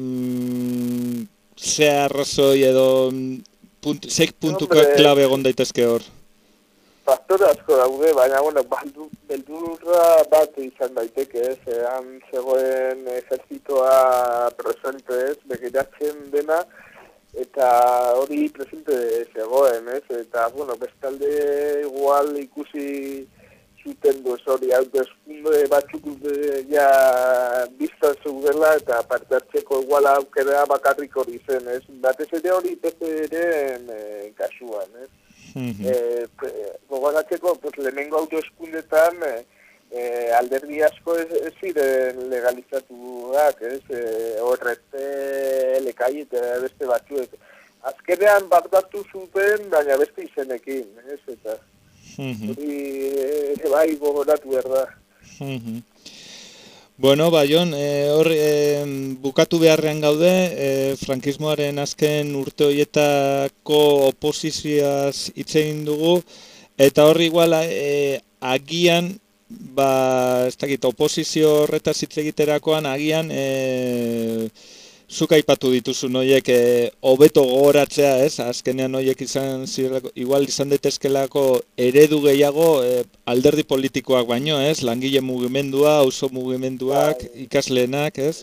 mm, ze arrazoi edo punt, zeik puntuka Hombre, klabe egon daitezke hor? Faktore asko daude, baina bueno, baldu, beldurra bat izan daiteke, ez? Han zegoen ejerzitoa presente, ez? Begiratzen dena, eta hori presente zegoen, ez? Eta, bueno, bestalde igual ikusi zuten duz hori, hauteskunde batzuk ja biztan zeudela eta parte hartzeko igual aukera bakarrik hori zen, ez? Batez ere hori P C E-en e, kasuan, ez? Mhm. E, gogoratzeko, pues, lehenengo hauteskundetan e, e, alderdi asko ez, ez ziren legalizatuak, ez? E, O R T, L K I eta beste batzuek. Azkenean bardatu zuten, baina beste izenekin, ez? Eta hori e, bai gogoratu behar da. Mhm. Bueno, Baion, e, hor e, bukatu beharrean gaude, e, frankismoaren azken urte horietako oposizioaz hitz egin dugu, eta hor igual e, agian, ba, ez dakit, oposizio horretaz hitz egiterakoan agian e, zuk aipatu dituzu noiek e, hobeto gogoratzea, ez? Azkenean noiek izan zirelako, igual izan daitezkelako eredu gehiago e, alderdi politikoak baino, ez? Langile mugimendua, auzo mugimenduak, Bai. ikasleenak, ez?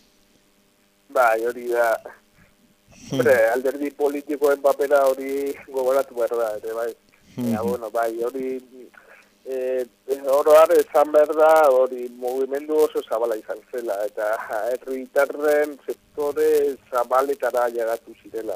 Bai, hori da. Hombre, alderdi politikoen papera hori gogoratu behar da, ere, bai. Ja, bueno, bai, hori e, oroar esan behar da, hori mugimendu oso zabala izan zela, eta herritarren sektore zabaletara llegatu zirela.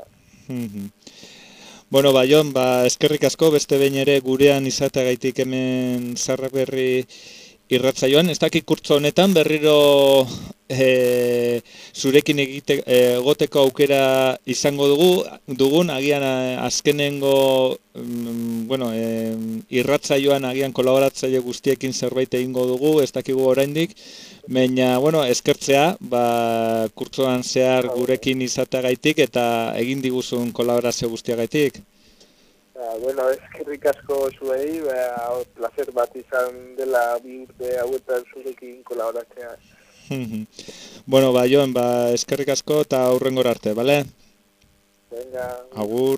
Bueno, Baion, ba, eskerrik asko beste behin ere gurean izateagaitik hemen Zaharrak Berri irratsaioan. Ez dakit kurtso honetan berriro e, zurekin egite, egoteko aukera izango dugu, dugun, agian azkenengo mm, bueno, e, irratsaioan agian kolaboratzaile guztiekin zerbait egingo dugu, ez dakigu oraindik, baina, bueno, eskertzea, ba, kurtsoan zehar gurekin izateagaitik eta egin diguzun kolaborazio guztiagaitik. Ba, bueno, eskerrik asko zuei, ba, placer bat izan dela bi urte hauetan zurekin kolaboratzea. Bueno, Baion, ba, eskerrik asko eta hurrengora arte, bale? Venga. Agur.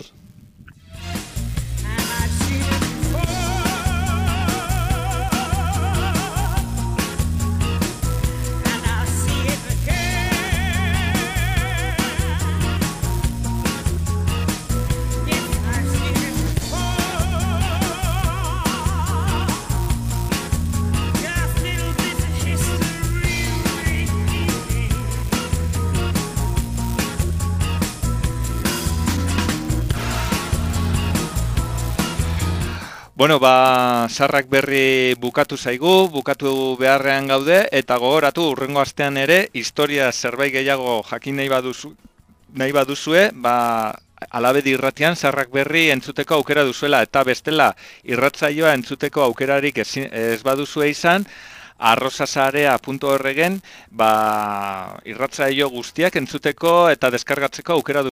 Bueno, ba, Zaharrak Berri bukatu zaigu, bukatu beharrean gaude, eta gogoratu hurrengo astean ere, historia zerbait gehiago jakin nahi baduzu, nahi baduzue, ba, Alabedi irratian Zaharrak Berri entzuteko aukera duzuela, eta bestela irratsaioa entzuteko aukerarik ez, ez baduzue izan, arrosasarea puntu org-en ba, irratsaio guztiak entzuteko eta deskargatzeko aukera